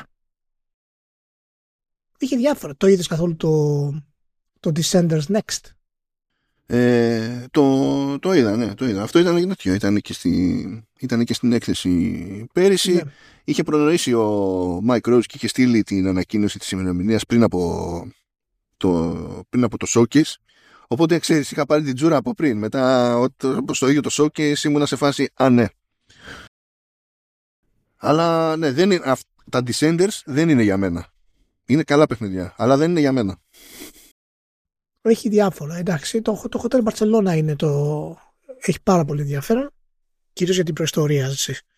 Είχε διάφορα. Το είδες καθόλου το, το Descenders Next? Ε, το, το είδα, ναι, το είδα. Αυτό ήταν τέτοιο. Ήταν και, στη, ήταν και στην έκθεση πέρυσι. Ναι. Είχε προνοήσει ο Mike Rose και είχε στείλει την ανακοίνωση της ημερομηνίας πριν από το, πριν από το showcase. Οπότε, ξέρεις, είχα πάρει την τζούρα από πριν. Μετά, στο ίδιο το showcase, ήμουνα σε φάση, α, ναι. Αλλά, ναι, δεν είναι, αυ, τα Descenders δεν είναι για μένα. Είναι καλά παιχνίδια, αλλά δεν είναι για μένα. Έχει διάφορα, εντάξει. Το, το Hotel Barcelona είναι το... έχει πάρα πολύ ενδιαφέρον, κυρίως για την προϊστορία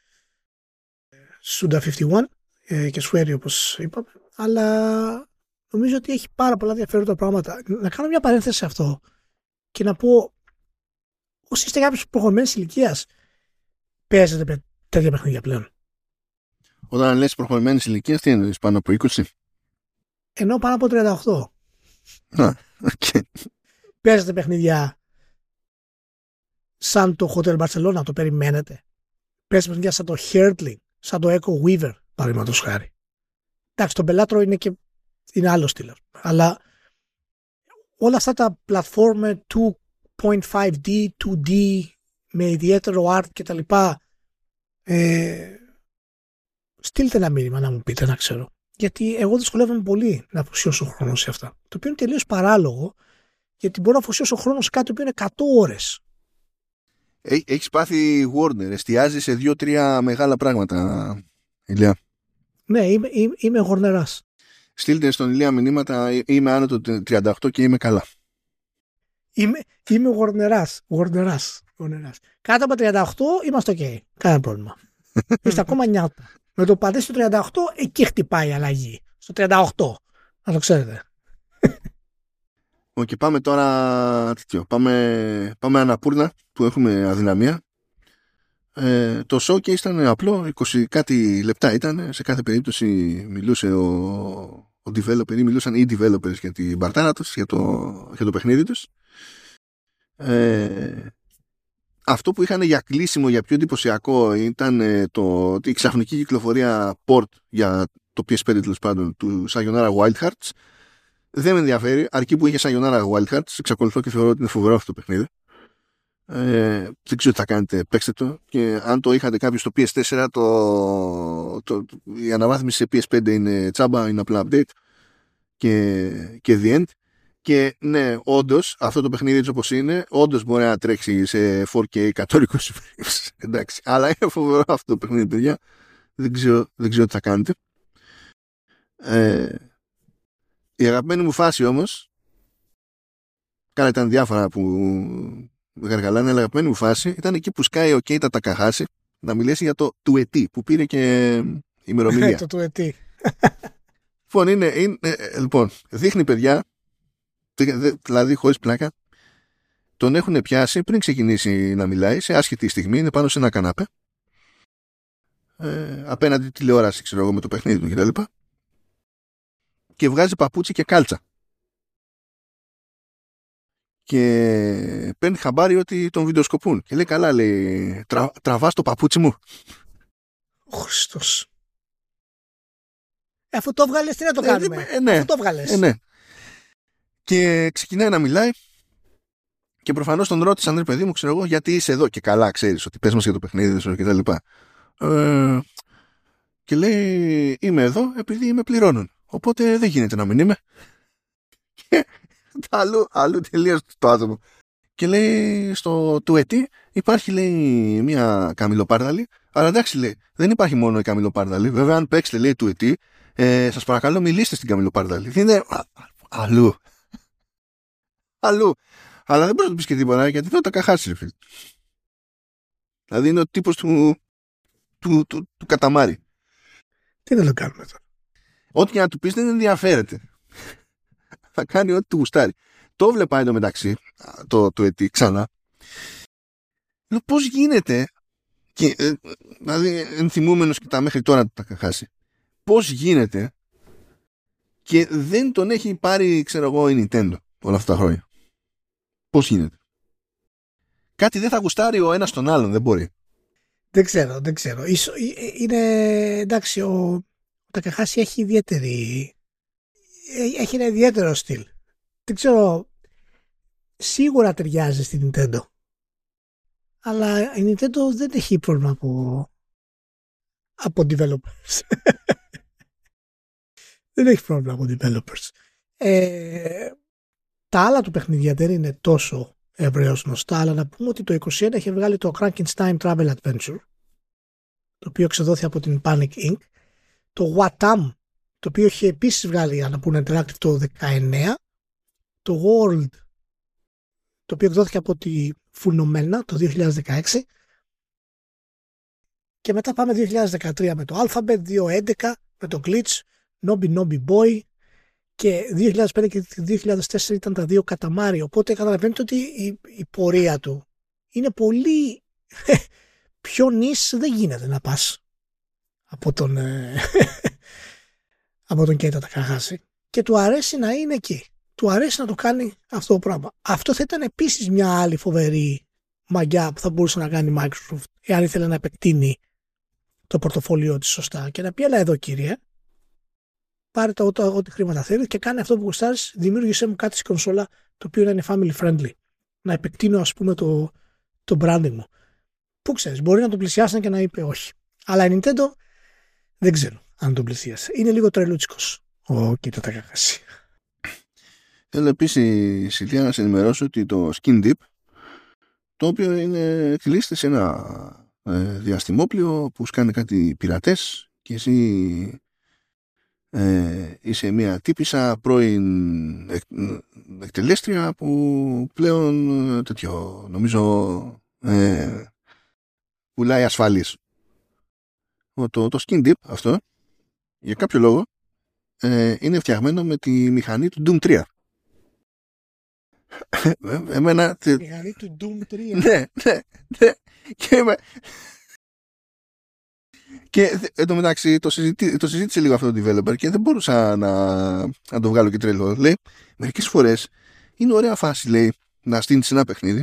Suda πενήντα ένα και Swery, όπως είπαμε, αλλά νομίζω ότι έχει πάρα πολλά ενδιαφέροντα πράγματα. Να κάνω μια παρένθεση σε αυτό και να πω, όσοι είστε κάποιος προχωρημένης ηλικίας, παίζετε τέτοια παιχνίδια πλέον? Όταν λες προχωρημένης ηλικίας, τι εννοείς, πάνω από είκοσι? Ενώ πάνω από τριάντα οκτώ. Α, okay. Παίζετε παιχνίδια σαν το Hotel Barcelona, το περιμένετε? Παίζετε παιχνίδια σαν το Herdling, σαν το Echo Weaver, παραδείγματος χάρη? Εντάξει, το Bellatro είναι και είναι άλλο στυλ, αλλά όλα αυτά τα platform δύο κόμμα πέντε ντι, δύο ντι με ιδιαίτερο art και τα λοιπά, ε, στείλτε ένα μήνυμα να μου πείτε, να ξέρω. Γιατί εγώ δυσκολεύομαι πολύ να αφοσιώσω χρόνο σε αυτά. Το οποίο είναι τελείως παράλογο, γιατί μπορώ να αφοσιώσω χρόνο σε κάτι το οποίο είναι εκατό ώρες. Έχεις πάθει Warner, εστιάζει σε δύο-τρία μεγάλα πράγματα, Ηλία. Ναι, είμαι, είμαι, είμαι γορνεράς. Στείλτε στον Ηλία μηνύματα, είμαι άνω του τριάντα οκτώ και είμαι καλά. Είμαι, είμαι γορνεράς, γορνεράς, γορνεράς. Κάτω από τριάντα οκτώ είμαστε ok, κανένα πρόβλημα. Είστε ακόμα νιάτα. Με το πατέ στο τριάντα οκτώ, εκεί χτυπάει η αλλαγή. Στο τριάντα οκτώ, να το ξέρετε. Και πάμε τώρα τέτοιο. Πάμε, πάμε αναπούρνα που έχουμε αδυναμία. Ε, το showcase ήταν απλό, είκοσι κάτι λεπτά ήταν. Σε κάθε περίπτωση μιλούσε ο, ο developer ή μιλούσαν οι developers για την παρτάρα τους, για το, για το παιχνίδι τους. Ε, αυτό που είχαν για κλείσιμο, για πιο εντυπωσιακό, ήταν το, η ξαφνική κυκλοφορία port για το πι ες φάιβ τέλος πάντων του Sayonara Wild Hearts. Δεν με ενδιαφέρει, αρκεί που είχε Sayonara Wild Hearts. Εξακολουθώ και θεωρώ ότι είναι φοβερό αυτό το παιχνίδι. Ε, δεν ξέρω τι θα κάνετε, παίξτε το. Και αν το είχατε κάποιο στο πι ες φορ, το, το, η αναβάθμιση σε πι ες φάιβ είναι τσάμπα, είναι απλά update και, και the end. Και ναι, όντως αυτό το παιχνίδι έτσι όπως είναι, όντως μπορεί να τρέξει σε φορ κέι εκατόν είκοσι frames. Εντάξει, αλλά είναι φοβερό αυτό το παιχνίδι, παιδιά. Δεν ξέρω, δεν ξέρω τι θα κάνετε. Ε, η αγαπημένη μου φάση όμως, καλά ήταν διάφορα που γαργαλάνε, αλλά η αγαπημένη μου φάση ήταν εκεί που σκάει ο Κέιτα Τακαχάση να μιλήσει για το του ετή που πήρε και ημερομηνία. Το του ετή. Λοιπόν, είναι, είναι, λοιπόν, δείχνει παιδιά, δηλαδή χωρίς πλάκα, τον έχουν πιάσει πριν ξεκινήσει να μιλάει, σε άσχετη στιγμή, είναι πάνω σε ένα κανάπε, ε, απέναντι τηλεόραση, ξέρω εγώ, με το παιχνίδι του κτλ. Και βγάζει παπούτσι και κάλτσα. Και παίρνει χαμπάρι ότι τον βιντεοσκοπούν. Και λέει, καλά, λέει, τρα, τραβάς το παπούτσι μου. Ο Χριστός. Ε, αφού το βγάλες, τι να το κάνουμε. Ε, ναι, αφού το βγάλες. Ε, ναι. Και ξεκινάει να μιλάει. Και προφανώς τον ρώτησαν, ρε παιδί μου, ξέρω εγώ, γιατί είσαι εδώ. Και καλά, ξέρεις ότι πες μας για το παιχνίδι σου και τα λοιπά. Ε, και λέει, είμαι εδώ επειδή με πληρώνουν. Οπότε δεν γίνεται να μην είμαι. Και αλλού, αλλού τελείως το άτομο. Και λέει, στο του ετή υπάρχει, λέει, μια καμιλοπάρδαλη. Αλλά εντάξει, λέει, δεν υπάρχει μόνο η καμιλοπάρδαλη. Βέβαια, αν παίξετε, λέει, του ετή, ε, σας παρακαλώ μιλήστε στην καμιλοπάρδαλη. Είναι αλλού. Αλλού. Αλλά δεν μπορείς να του πεις και τίποτα, γιατί δεν τα καχάσει, φίλε. Δηλαδή είναι ο τύπος του, του, του, του καταμάρι. Τι να το κάνουμε τώρα. Ό,τι και να του πεις δεν ενδιαφέρεται. Θα κάνει ό,τι του γουστάρει. Το βλέπα εντωμεταξύ, το, το ετή, ξανά. Λέω, πώς γίνεται, και, ε, δηλαδή ενθυμούμενος και τα μέχρι τώρα τα καχάσει, πώς γίνεται και δεν τον έχει πάρει, ξέρω εγώ, η Nintendo όλα αυτά τα χρόνια. Πώς γίνεται. Κάτι δεν θα γουστάρει ο ένας τον άλλον, δεν μπορεί. Δεν ξέρω, δεν ξέρω. Είναι, εντάξει, ο Τακαχάση έχει ιδιαίτερη, έχει ένα ιδιαίτερο στυλ. Δεν ξέρω, σίγουρα ταιριάζει στην Nintendo. Αλλά η Nintendo δεν έχει πρόβλημα από, από developers. Δεν έχει πρόβλημα από developers. Ε, τα άλλα του παιχνίδια δεν είναι τόσο ευρέως γνωστά, αλλά να πούμε ότι το είκοσι ένα είχε βγάλει το Frankenstein Travel Adventure, το οποίο εξεδόθη από την Panic Incorporated, το Watam, το οποίο είχε επίσης βγάλει Annapurna Interactive το δεκαεννέα, το World, το οποίο εκδόθηκε από τη Φουνομένα το δύο χιλιάδες δεκαέξι, και μετά πάμε δύο χιλιάδες δεκατρία με το Alphabet, δύο χιλιάδες έντεκα με το Glitch, Nobby Nobby Boy, και δύο χιλιάδες πέντε και δύο χιλιάδες τέσσερα ήταν τα δύο Καταμάρι. Οπότε καταλαβαίνετε ότι η, η πορεία του είναι πολύ πιο νης, δεν γίνεται να πας από τον από τον Κέιτα Τακαχάση, και του αρέσει να είναι εκεί, του αρέσει να το κάνει αυτό το πράγμα. Αυτό θα ήταν επίσης μια άλλη φοβερή μαγιά που θα μπορούσε να κάνει η Microsoft εάν ήθελε να επεκτείνει το πορτοφόλιό της σωστά και να πει, έλα εδώ κύριε, πάρε τα ό,τι, ό,τι χρήματα θέλει και κάνε αυτό που γουστάρεις, δημιούργησέ μου κάτι στη κονσόλα το οποίο να είναι family friendly, να επεκτείνω ας πούμε το, το branding μου. Πού ξέρεις, μπορεί να το πλησιάσει και να είπε όχι. Αλλά η Nintendo δεν ξέρω αν τον πλησίασε. Είναι λίγο τρελούτσικος ο Κέιτα Τακαχάση. Θέλω επίσης, Ηλία, να σε ενημερώσω ότι το Skin Deep, το οποίο είναι εκτελήσεται σε ένα ε, διαστημόπλιο που σκάνε κάτι πειρατές και εσύ ε, είσαι μια τύπισσα πρώην εκ, εκτελέστρια που πλέον τέτοιο νομίζω ε, πουλάει ασφάλειες. Το, το Skin Deep αυτό για κάποιο λόγο ε, είναι φτιαγμένο με τη μηχανή του Doom τρία. Εμένα... Η μηχανή του Doom τρία. Ναι, ναι, ναι. Και, και εν τω μεταξύ το, συζητή, το συζήτησε λίγο αυτό το developer και δεν μπορούσα να, να το βγάλω και τρελό. Λέει, μερικές φορές είναι ωραία φάση, λέει, να στείλεις ένα παιχνίδι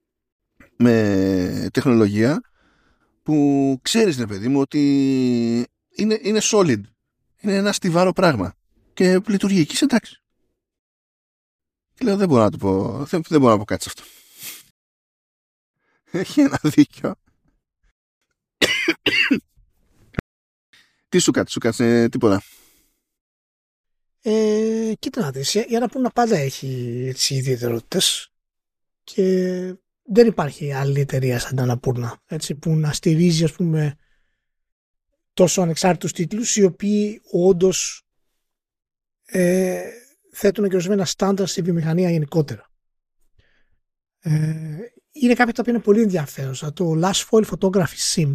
με τεχνολογία που ξέρεις, ρε παιδί μου, ότι είναι, είναι solid. Είναι ένα στιβάρο πράγμα. Και λειτουργεί εκεί, εντάξει. Και λέω, δεν μπορώ να το πω, δεν, δεν μπορώ να πω κάτι σε αυτό. Έχει ένα δίκιο. Τι σου κάτσε, σου κάτσε τίποτα? Ε, κοίτα να δεις, η Annapurna πάντα έχει τις ιδιαιτερότητες και δεν υπάρχει άλλη εταιρεία σαν την Annapurna, έτσι, που να στηρίζει, ας πούμε, τόσο ανεξάρτητους τίτλους οι οποίοι όντως ε, θέτουν και ορισμένα στάνταρ στη βιομηχανία γενικότερα. Ε, είναι κάποια τα οποία είναι πολύ ενδιαφέρουσα. Το Last Foil Photography Sim.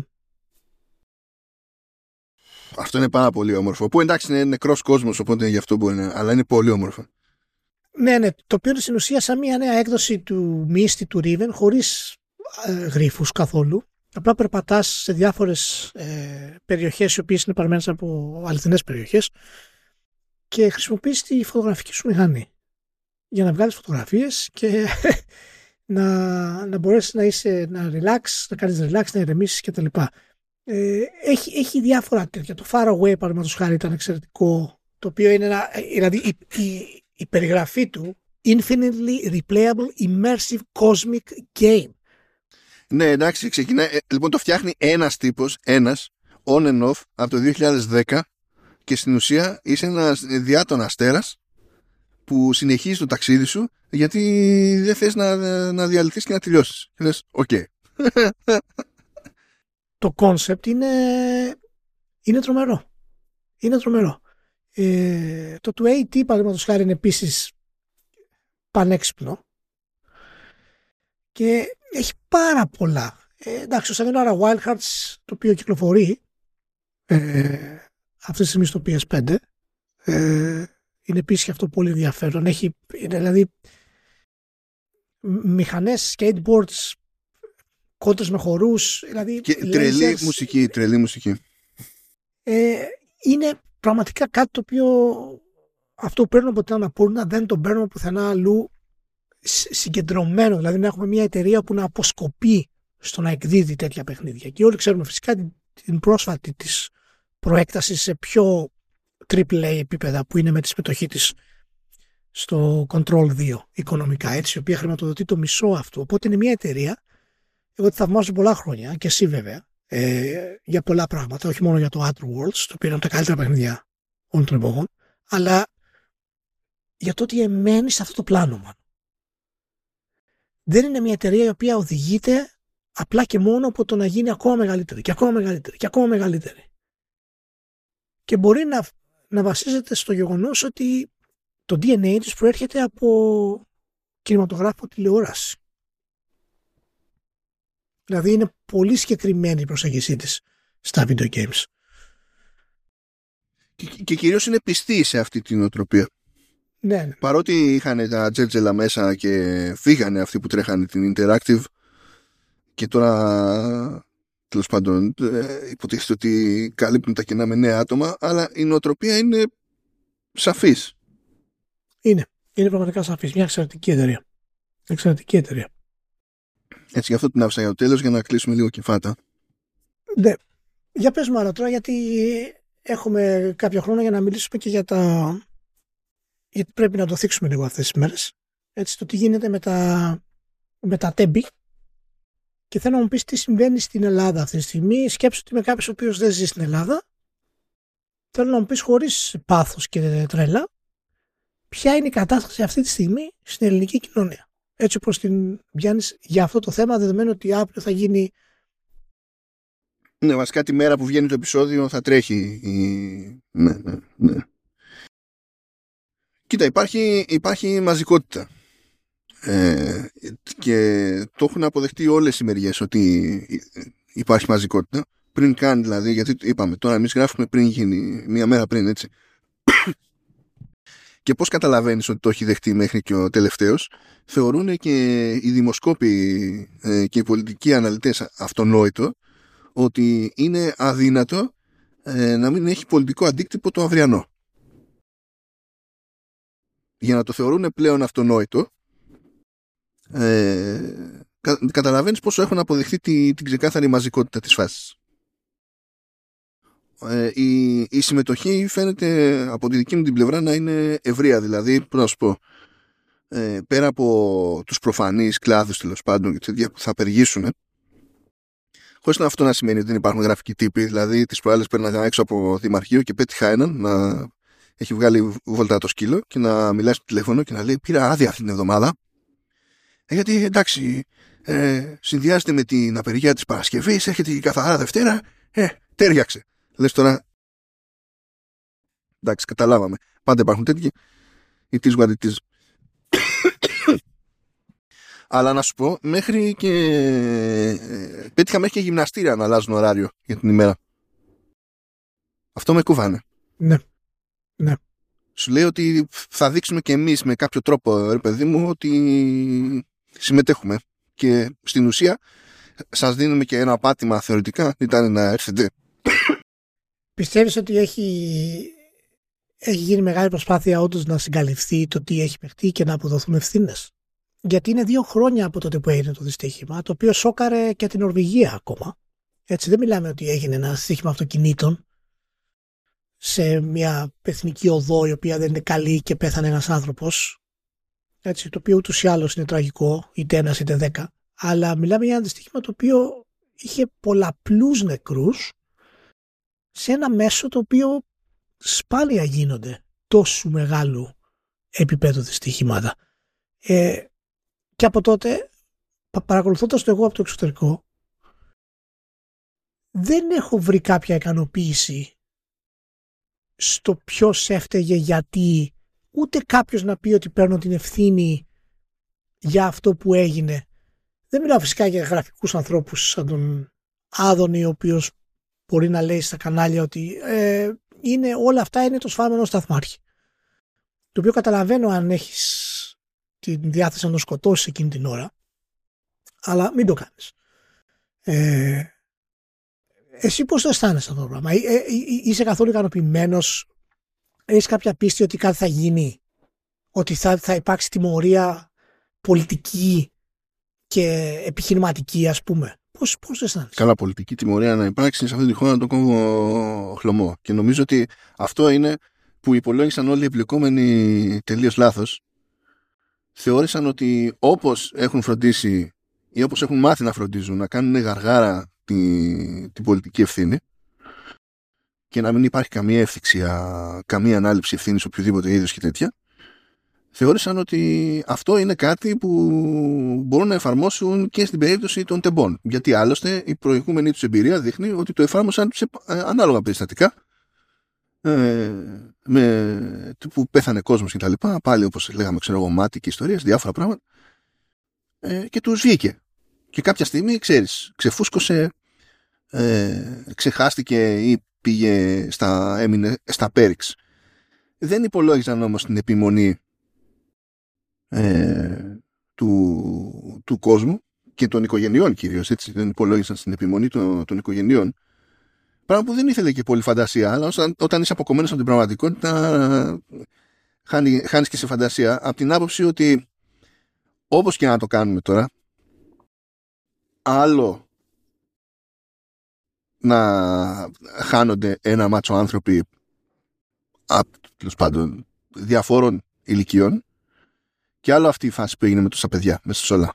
Αυτό είναι πάρα πολύ όμορφο. Που εντάξει είναι νεκρός κόσμος, οπότε γι' αυτό μπορεί να... Αλλά είναι πολύ όμορφο. Ναι, ναι. Το οποίο είναι στην ουσία σαν μια νέα έκδοση του Misty του Riven, χωρίς ε, γρίφους καθόλου. Απλά περπατάς σε διάφορες ε, περιοχές οι οποίες είναι παρμένες από αληθινές περιοχές και χρησιμοποιείς τη φωτογραφική σου μηχανή για να βγάλεις φωτογραφίες και να, να μπορέσεις να είσαι να relax, να κάνεις relax, να ηρεμήσεις κτλ. Ε, έχει, έχει διάφορα τέτοια. Το Far Away, παραδείγματος χάρη, ήταν εξαιρετικό, το οποίο είναι ένα, δηλαδή η, η, η περιγραφή του Infinitely Replayable Immersive Cosmic Game. Ναι, εντάξει, ξεκινάει. Ε, λοιπόν, το φτιάχνει ένας τύπος, ένας, on and off, από το δύο χιλιάδες δέκα και στην ουσία είσαι ένας διάτων αστέρας που συνεχίζει το ταξίδι σου γιατί δεν θες να, να διαλυθείς και να τελειώσεις. Και λες, οκ. Okay. Το κόνσεπτ είναι, είναι τρομερό. Είναι τρομερό. Ε, το του έι τι, παραδείγματος χάρη, είναι επίσης πανέξυπνο και έχει πάρα πολλά. Ε, εντάξει, ο Sanguinara Wild Hearts, το οποίο κυκλοφορεί ε, αυτή τη στιγμή στο πι ες φάιβ, ε, είναι επίσης και αυτό πολύ ενδιαφέρον. Έχει, είναι, δηλαδή, μηχανές, skateboards, κόντρες με χορούς, δηλαδή και τρελή μουσική, τρελή μουσική. Ε, είναι πραγματικά κάτι το οποίο αυτό που παίρνω από την Annapurna δεν το παίρνω πουθενά αλλού συγκεντρωμένο. Δηλαδή να έχουμε μια εταιρεία που να αποσκοπεί στο να εκδίδει τέτοια παιχνίδια. Και όλοι ξέρουμε φυσικά την, την πρόσφατη της προέκταση σε πιο τριπλ έι επίπεδα που είναι με τη συμμετοχή της στο Control δύο οικονομικά, έτσι, η οποία χρηματοδοτεί το μισό αυτού. Οπότε είναι μια εταιρεία, εγώ τη θαυμάζω πολλά χρόνια και εσύ βέβαια, ε, για πολλά πράγματα, όχι μόνο για το Outer Worlds, το οποίο είναι από τα καλύτερα παιχνίδια όλων των εποχών, αλλά για το ότι εμένει σε αυτό το πλάνο, man. Δεν είναι μια εταιρεία η οποία οδηγείται απλά και μόνο από το να γίνει ακόμα μεγαλύτερη και ακόμα μεγαλύτερη και ακόμα μεγαλύτερη. και μπορεί να, να βασίζεται στο γεγονός ότι το ντι εν έι της προέρχεται από κινηματογράφο, τηλεόραση. Δηλαδή είναι πολύ συγκεκριμένη η προσέγγιση της στα video games. Και, και κυρίως είναι πιστή σε αυτή την οτροπία. Ναι, ναι. Παρότι είχαν τα τζέρτζελα μέσα και φύγανε αυτοί που τρέχανε την Interactive και τώρα τέλος πάντων ε, υποτίθεται ότι καλύπτουν τα κενά με νέα άτομα, αλλά η νοοτροπία είναι σαφής. Είναι. Είναι πραγματικά σαφής. Μια εξαιρετική εταιρεία. Εξαιρετική εταιρεία. Έτσι, γι' αυτό την άφησα για το τέλος, για να κλείσουμε λίγο κεφάτα. Ναι. Για πες μου άλλο τώρα, γιατί έχουμε κάποιο χρόνο για να μιλήσουμε και για τα... γιατί πρέπει να το θίξουμε λίγο αυτές τις μέρες. Έτσι, το τι γίνεται με τα, με τα τέμπη. Και θέλω να μου πεις τι συμβαίνει στην Ελλάδα αυτή τη στιγμή. Σκέψου ότι είμαι κάποιος ο οποίος δεν ζει στην Ελλάδα. Θέλω να μου πεις χωρίς πάθος και τρέλα, ποια είναι η κατάσταση αυτή τη στιγμή στην ελληνική κοινωνία. Έτσι όπως την πιάνεις για αυτό το θέμα, δεδομένου ότι αύριο θα γίνει... Ναι, βασικά τη μέρα που βγαίνει το επεισόδιο θα τρέχει η... Ναι, ναι, ναι. Κοίτα, υπάρχει, υπάρχει μαζικότητα. Ε, και το έχουν αποδεχτεί όλες οι μεριές ότι υπάρχει μαζικότητα. Πριν καν δηλαδή, γιατί είπαμε, τώρα εμείς γράφουμε πριν γίνει, μία μέρα πριν, έτσι. Και πώς καταλαβαίνεις ότι το έχει δεχτεί μέχρι και ο τελευταίος? Θεωρούν και οι δημοσκόποι ε, και οι πολιτικοί αναλυτές αυτονόητο ότι είναι αδύνατο ε, να μην έχει πολιτικό αντίκτυπο το αυριανό. Για να το θεωρούν πλέον αυτονόητο, ε, κα, καταλαβαίνεις πόσο έχουν αποδεχθεί τη, την ξεκάθαρη μαζικότητα της φάσης. Ε, η, η συμμετοχή φαίνεται από τη δική μου την πλευρά να είναι ευρεία, δηλαδή πώς να σου πω, ε, πέρα από τους προφανείς κλάδους τέλος πάντων και τέτοια που θα απεργήσουν, χωρίς να αυτό να σημαίνει ότι δεν υπάρχουν γραφικοί τύποι. Δηλαδή τις προάλλες πέρναγα έξω από δημαρχείο και πέτυχα έναν να έχει βγάλει βόλτα το σκύλο και να μιλάει στο τηλέφωνο και να λέει πήρα άδεια αυτή την εβδομάδα, ε, γιατί εντάξει ε, συνδυάζεται με την απεργία της Παρασκευής, έρχεται η καθαρά Δευτέρα, ε, τέριαξε. Λες τώρα, εντάξει, καταλάβαμε. Πάντα υπάρχουν τέτοιοι. It is what it is. Αλλά να σου πω, μέχρι και πέτυχα μέχρι και γυμναστήρια να αλλάζουν ωράριο για την ημέρα. Αυτό με κουβάνε. Ναι. Ναι. Σου λέει ότι θα δείξουμε και εμείς με κάποιο τρόπο, ρε παιδί μου, ότι συμμετέχουμε. Και στην ουσία σας δίνουμε και ένα πάτημα θεωρητικά, ήταν να έρθετε. Πιστεύεις ότι έχει, έχει γίνει μεγάλη προσπάθεια όντως να συγκαλυφθεί το τι έχει παιχτεί και να αποδοθούν ευθύνες? Γιατί είναι δύο χρόνια από τότε που έγινε το δυστύχημα, το οποίο σόκαρε και την Νορβηγία ακόμα. Έτσι, δεν μιλάμε ότι έγινε ένα δυστύχημα αυτοκινήτων σε μια εθνική οδό η οποία δεν είναι καλή και πέθανε ένας άνθρωπος. Έτσι, το οποίο ούτως ή άλλως είναι τραγικό, είτε ένας είτε δέκα. Αλλά μιλάμε για ένα δυστύχημα το οποίο είχε πολλαπλούς νεκρούς σε ένα μέσο το οποίο σπάνια γίνονται τόσο μεγάλου επίπεδου δυστυχήματα. Ε, και από τότε, παρακολουθώντας το εγώ από το εξωτερικό, δεν έχω βρει κάποια ικανοποίηση στο ποιος έφταιγε γιατί, ούτε κάποιος να πει ότι παίρνω την ευθύνη για αυτό που έγινε. Δεν μιλάω φυσικά για γραφικούς ανθρώπους σαν τον Άδωνη, ο οποίος μπορεί να λέει στα κανάλια ότι ε, είναι, όλα αυτά είναι το σφάλμενο σταθμάρχη. Το οποίο καταλαβαίνω αν έχεις την διάθεση να τον σκοτώσεις εκείνη την ώρα, αλλά μην το κάνεις. Ε, εσύ πώς το αισθάνεσαι αυτό το πράγμα? Ε, ε, είσαι καθόλου ικανοποιημένος? Έχεις κάποια πίστη ότι κάτι θα γίνει? Ότι θα, θα υπάρξει τιμωρία πολιτική και επιχειρηματική, ας πούμε? Πώς, πώς το αισθάνεσαι? Καλά, πολιτική τιμωρία να υπάρξει σε αυτή τη χώρα να τον κόβω χλωμό. Και νομίζω ότι αυτό είναι που υπολόγισαν όλοι οι εμπλεκόμενοι τελείως λάθος. Θεώρησαν ότι όπως έχουν φροντίσει ή όπως έχουν μάθει να φροντίζουν να κάνουν γαργάρα την, την πολιτική ευθύνη και να μην υπάρχει καμία εύθυξια, καμία ανάληψη ευθύνης οποιοδήποτε είδους και τέτοια, θεώρησαν ότι αυτό είναι κάτι που μπορούν να εφαρμόσουν και στην περίπτωση των τεμπών. Γιατί άλλωστε η προηγούμενη τους εμπειρία δείχνει ότι το εφάρμοσαν σε ανάλογα περιστατικά ε, με, που πέθανε κόσμος και τα λοιπά, πάλι όπως λέγαμε, ξέρω εγώ, μάτι και ιστορίες, διάφορα πράγματα, ε, και τους βγήκε. Και κάποια στιγμή, ξέρεις, ξεφούσκωσε, ε, ξεχάστηκε ή πήγε στα, έμεινε στα πέριξ. Δεν υπολόγιζαν όμως την επιμονή ε, του, του κόσμου και των οικογενειών κυρίως, έτσι, δεν υπολόγισαν στην επιμονή των, των οικογενειών. Πράγμα που δεν ήθελε και πολύ φαντασία, αλλά όταν, όταν είσαι αποκομμένος από την πραγματικότητα, χάνει, χάνεις και σε φαντασία, από την άποψη ότι όπως και να το κάνουμε τώρα, άλλο να χάνονται ένα μάτσο άνθρωποι τέλος πάντων διαφόρων ηλικιών, και άλλο αυτή η φάση που έγινε με τόσα παιδιά μέσα σε όλα.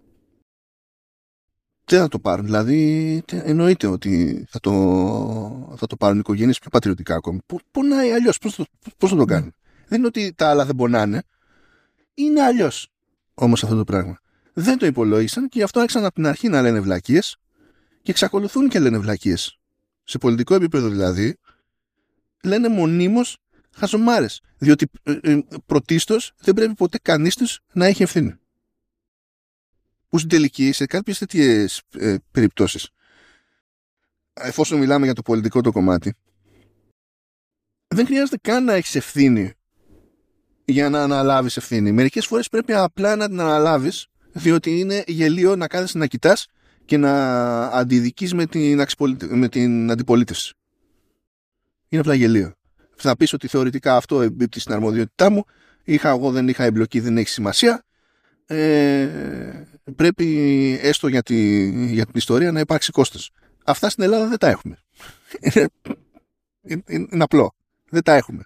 Δεν θα το πάρουν. Δηλαδή, εννοείται ότι θα το, θα το πάρουν οι οικογένειες πιο πατριωτικά ακόμη. Πονάει αλλιώς. Πώς, πώς θα το κάνουν. Mm. Δεν είναι ότι τα άλλα δεν πονάνε. Είναι αλλιώς όμως αυτό το πράγμα. Δεν το υπολόγισαν και γι' αυτό άρχισαν από την αρχή να λένε βλακίες και εξακολουθούν και λένε βλακίες. Σε πολιτικό επίπεδο δηλαδή, λένε μονίμως χαζομάρες. Διότι ε, ε, πρωτίστως δεν πρέπει ποτέ κανείς τους να έχει ευθύνη. Που στην τελική, σε κάποιες τέτοιες ε, περιπτώσεις, εφόσον μιλάμε για το πολιτικό το κομμάτι, δεν χρειάζεται καν να έχεις ευθύνη για να αναλάβεις ευθύνη. Μερικές φορές πρέπει απλά να την αναλάβεις, διότι είναι γελίο να κάθεσαι να κοιτάς και να αντιδικείς με την, με την αντιπολίτευση. Είναι απλά γελίο. Θα πεις ότι θεωρητικά αυτό εμπίπτει στην αρμοδιότητά μου, είχα εγώ, δεν είχα εμπλοκή, δεν έχει σημασία. Ε, πρέπει έστω για, τη, για την ιστορία να υπάρξει κόστος. Αυτά στην Ελλάδα δεν τα έχουμε. Είναι, είναι, είναι απλό. Δεν τα έχουμε.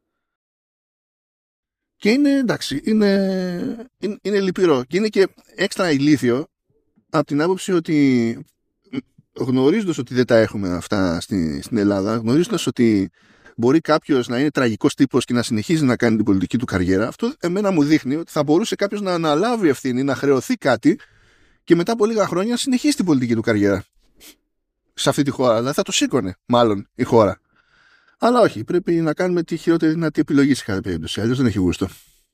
Και είναι εντάξει, είναι, είναι, είναι λυπηρό. Και είναι και έξτρα ηλίθιο από την άποψη ότι, γνωρίζοντας ότι δεν τα έχουμε αυτά στην, στην Ελλάδα, γνωρίζοντας ότι μπορεί κάποιος να είναι τραγικός τύπος και να συνεχίζει να κάνει την πολιτική του καριέρα, αυτό εμένα μου δείχνει ότι θα μπορούσε κάποιος να αναλάβει ευθύνη, να χρεωθεί κάτι και μετά από λίγα χρόνια να συνεχίσει την πολιτική του καριέρα σε αυτή τη χώρα. Δηλαδή θα το σήκωνε μάλλον η χώρα. Αλλά όχι, πρέπει να κάνουμε τη χειρότερη δυνατή επιλογή σε κάθε περίπτωση. Αλλιώς δεν έχει γούστο.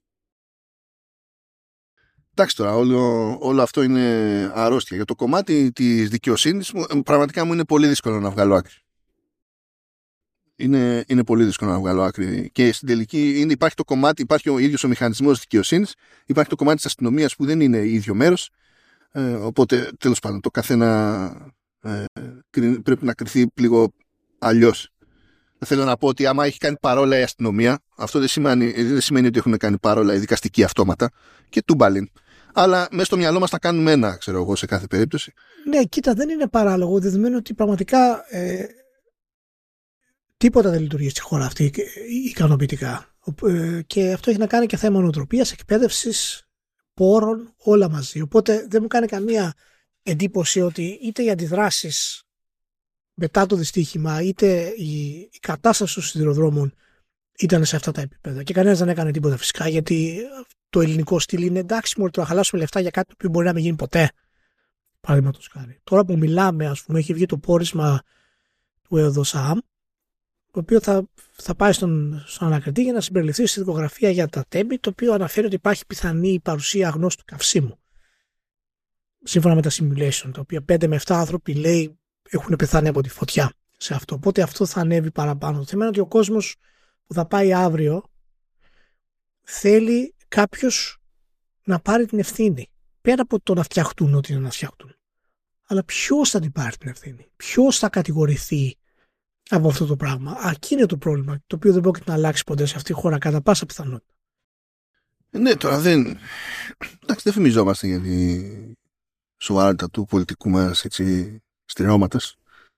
Εντάξει τώρα, όλο, όλο αυτό είναι αρρώστια. Για το κομμάτι της δικαιοσύνης, πραγματικά μου είναι πολύ δύσκολο να βγάλω άκρη. Είναι, είναι πολύ δύσκολο να βγάλω άκρη. Και στην τελική είναι, υπάρχει το κομμάτι, υπάρχει ο ίδιος ο μηχανισμός δικαιοσύνης, υπάρχει το κομμάτι της αστυνομίας που δεν είναι ίδιο μέρος. Ε, οπότε τέλος πάντων το καθένα ε, πρέπει να κριθεί λίγο αλλιώς. Θέλω να πω ότι άμα έχει κάνει παρόλα η αστυνομία, αυτό δεν σημαίνει, δεν σημαίνει ότι έχουν κάνει παρόλα οι δικαστικοί αυτόματα και τούμπαλιν. Αλλά μέσα στο μυαλό μας θα κάνουμε ένα, ξέρω εγώ, σε κάθε περίπτωση. Ναι, κοίτα, δεν είναι παράλογο, δεδομένου ότι πραγματικά ε, τίποτα δεν λειτουργεί στη χώρα αυτή ικανοποιητικά. Ε, και αυτό έχει να κάνει και θέμα νοοτροπίας, εκπαίδευσης, πόρων, όλα μαζί. Οπότε δεν μου κάνει καμία εντύπωση ότι είτε οι αντιδράσεις μετά το δυστύχημα, είτε η, η κατάσταση των σιδηροδρόμων ήταν σε αυτά τα επίπεδα. Και κανένας δεν έκανε τίποτα φυσικά, γιατί το ελληνικό στυλ είναι εντάξει, μόνο το να χαλάσουμε λεφτά για κάτι που μπορεί να μην γίνει ποτέ. Παραδείγματος χάρη. Τώρα που μιλάμε, ας πούμε, έχει βγει το πόρισμα του ΕΟΔΟΣΑΜ, το οποίο θα, θα πάει στον, στον ανακριτή για να συμπεριληφθεί στη δικογραφία για τα τέμπη, το οποίο αναφέρει ότι υπάρχει πιθανή παρουσία αγνώστου καυσίμου. Σύμφωνα με τα simulation, τα οποία πέντε με επτά άνθρωποι λέει έχουν πεθάνει από τη φωτιά σε αυτό. Οπότε αυτό θα ανέβει παραπάνω. Το θέμα είναι ότι ο κόσμος που θα πάει αύριο θέλει κάποιος να πάρει την ευθύνη. Πέρα από το να φτιαχτούν ό,τι είναι να φτιαχτούν. Αλλά ποιος θα την πάρει την ευθύνη. Ποιος θα κατηγορηθεί από αυτό το πράγμα. Εκεί είναι το πρόβλημα, το οποίο δεν πρόκειται να αλλάξει ποτέ σε αυτή τη χώρα κατά πάσα πιθανότητα. Ναι, τώρα δεν. Εντάξει, δεν φημιζόμαστε για τη σοβαρότητα του πολιτικού μας έτσι στριώματος.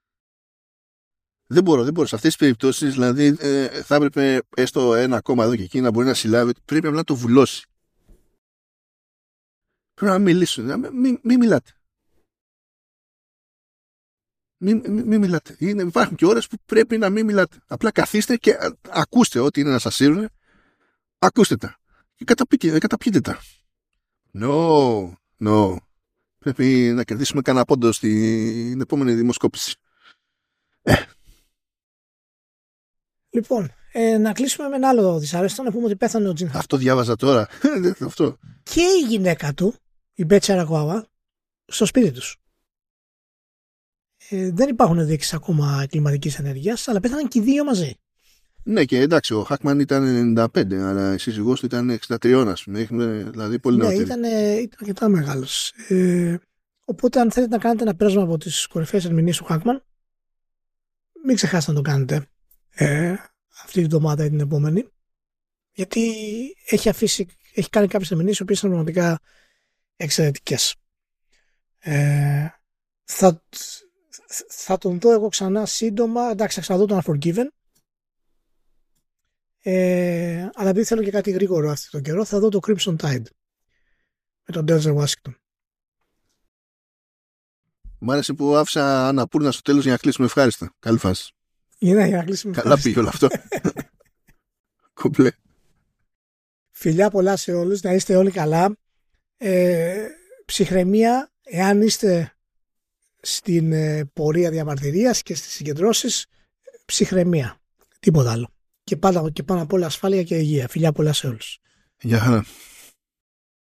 Δεν μπορώ, δεν μπορώ. Σε αυτές τις περιπτώσεις, δηλαδή, ε, θα έπρεπε έστω ένα κόμμα εδώ και εκεί να μπορεί να συλλάβει. Πρέπει απλά να το βουλώσει. Πρέπει να μιλήσουν. Μην μη, μη μιλάτε. Μην μη, μη μιλάτε. Είναι, υπάρχουν και ώρες που πρέπει να μην μιλάτε. Απλά καθίστε και α, ακούστε ό,τι είναι να σας σύρουν. Ακούστε τα. Και καταπείτε, καταπιείτε τα. No, no. Πρέπει να κερδίσουμε κανένα πόντο στην επόμενη δημοσκόπηση. Ε. Λοιπόν, ε, να κλείσουμε με ένα άλλο δυσαρέστητο, να πούμε ότι πέθανε ο Τζιν. Αυτό διάβαζα τώρα. Αυτό. Και η γυναίκα του, η Μπέτσι Αρακουάβα, στο σπίτι τους. Ε, δεν υπάρχουν δείξεις ακόμα κλιματικής ενέργειας, αλλά πέθαναν και οι δύο μαζί. Ναι, και εντάξει, ο Χάκμαν ήταν ενενήντα πέντε, αλλά η σύζυγός του ήταν εξήντα τρία, ας πούμε. Δηλαδή πολύ Ναι, νεότερη. ήταν, ήταν αρκετά μεγάλος. Ε, οπότε, αν θέλετε να κάνετε ένα πέρασμα από τις κορυφαίες ερμηνείες του Χάκμαν, μην ξεχάσετε να το κάνετε ε, αυτή την εβδομάδα ή την επόμενη. Γιατί έχει αφήσει, έχει κάνει κάποιες ερμηνείες οι οποίες είναι πραγματικά εξαιρετικές. Ε, θα, θα τον δω εγώ ξανά σύντομα. Εντάξει, θα ξαναδώ τον Unforgiven. Ε, αλλά επειδή θέλω και κάτι γρήγορο αυτό τον καιρό, θα δω το Crimson Tide με τον Denzel Washington. Μ' άρεσε που άφησα αναπούρνα στο τέλος για να κλείσουμε ευχάριστα. Καλή φάση. Είναι για να κλείσουμε. Καλά πήγε όλο αυτό. Κομπλέ. Φιλιά πολλά σε όλους, να είστε όλοι καλά. Ε, ψυχραιμία, εάν είστε στην ε, πορεία διαμαρτυρίας και στις συγκεντρώσεις, ψυχραιμία. Τίποτα άλλο. Και, πάντα, και πάνω απ' όλα ασφάλεια και υγεία. Φιλιά πολλά σε όλους. Γεια χαρά.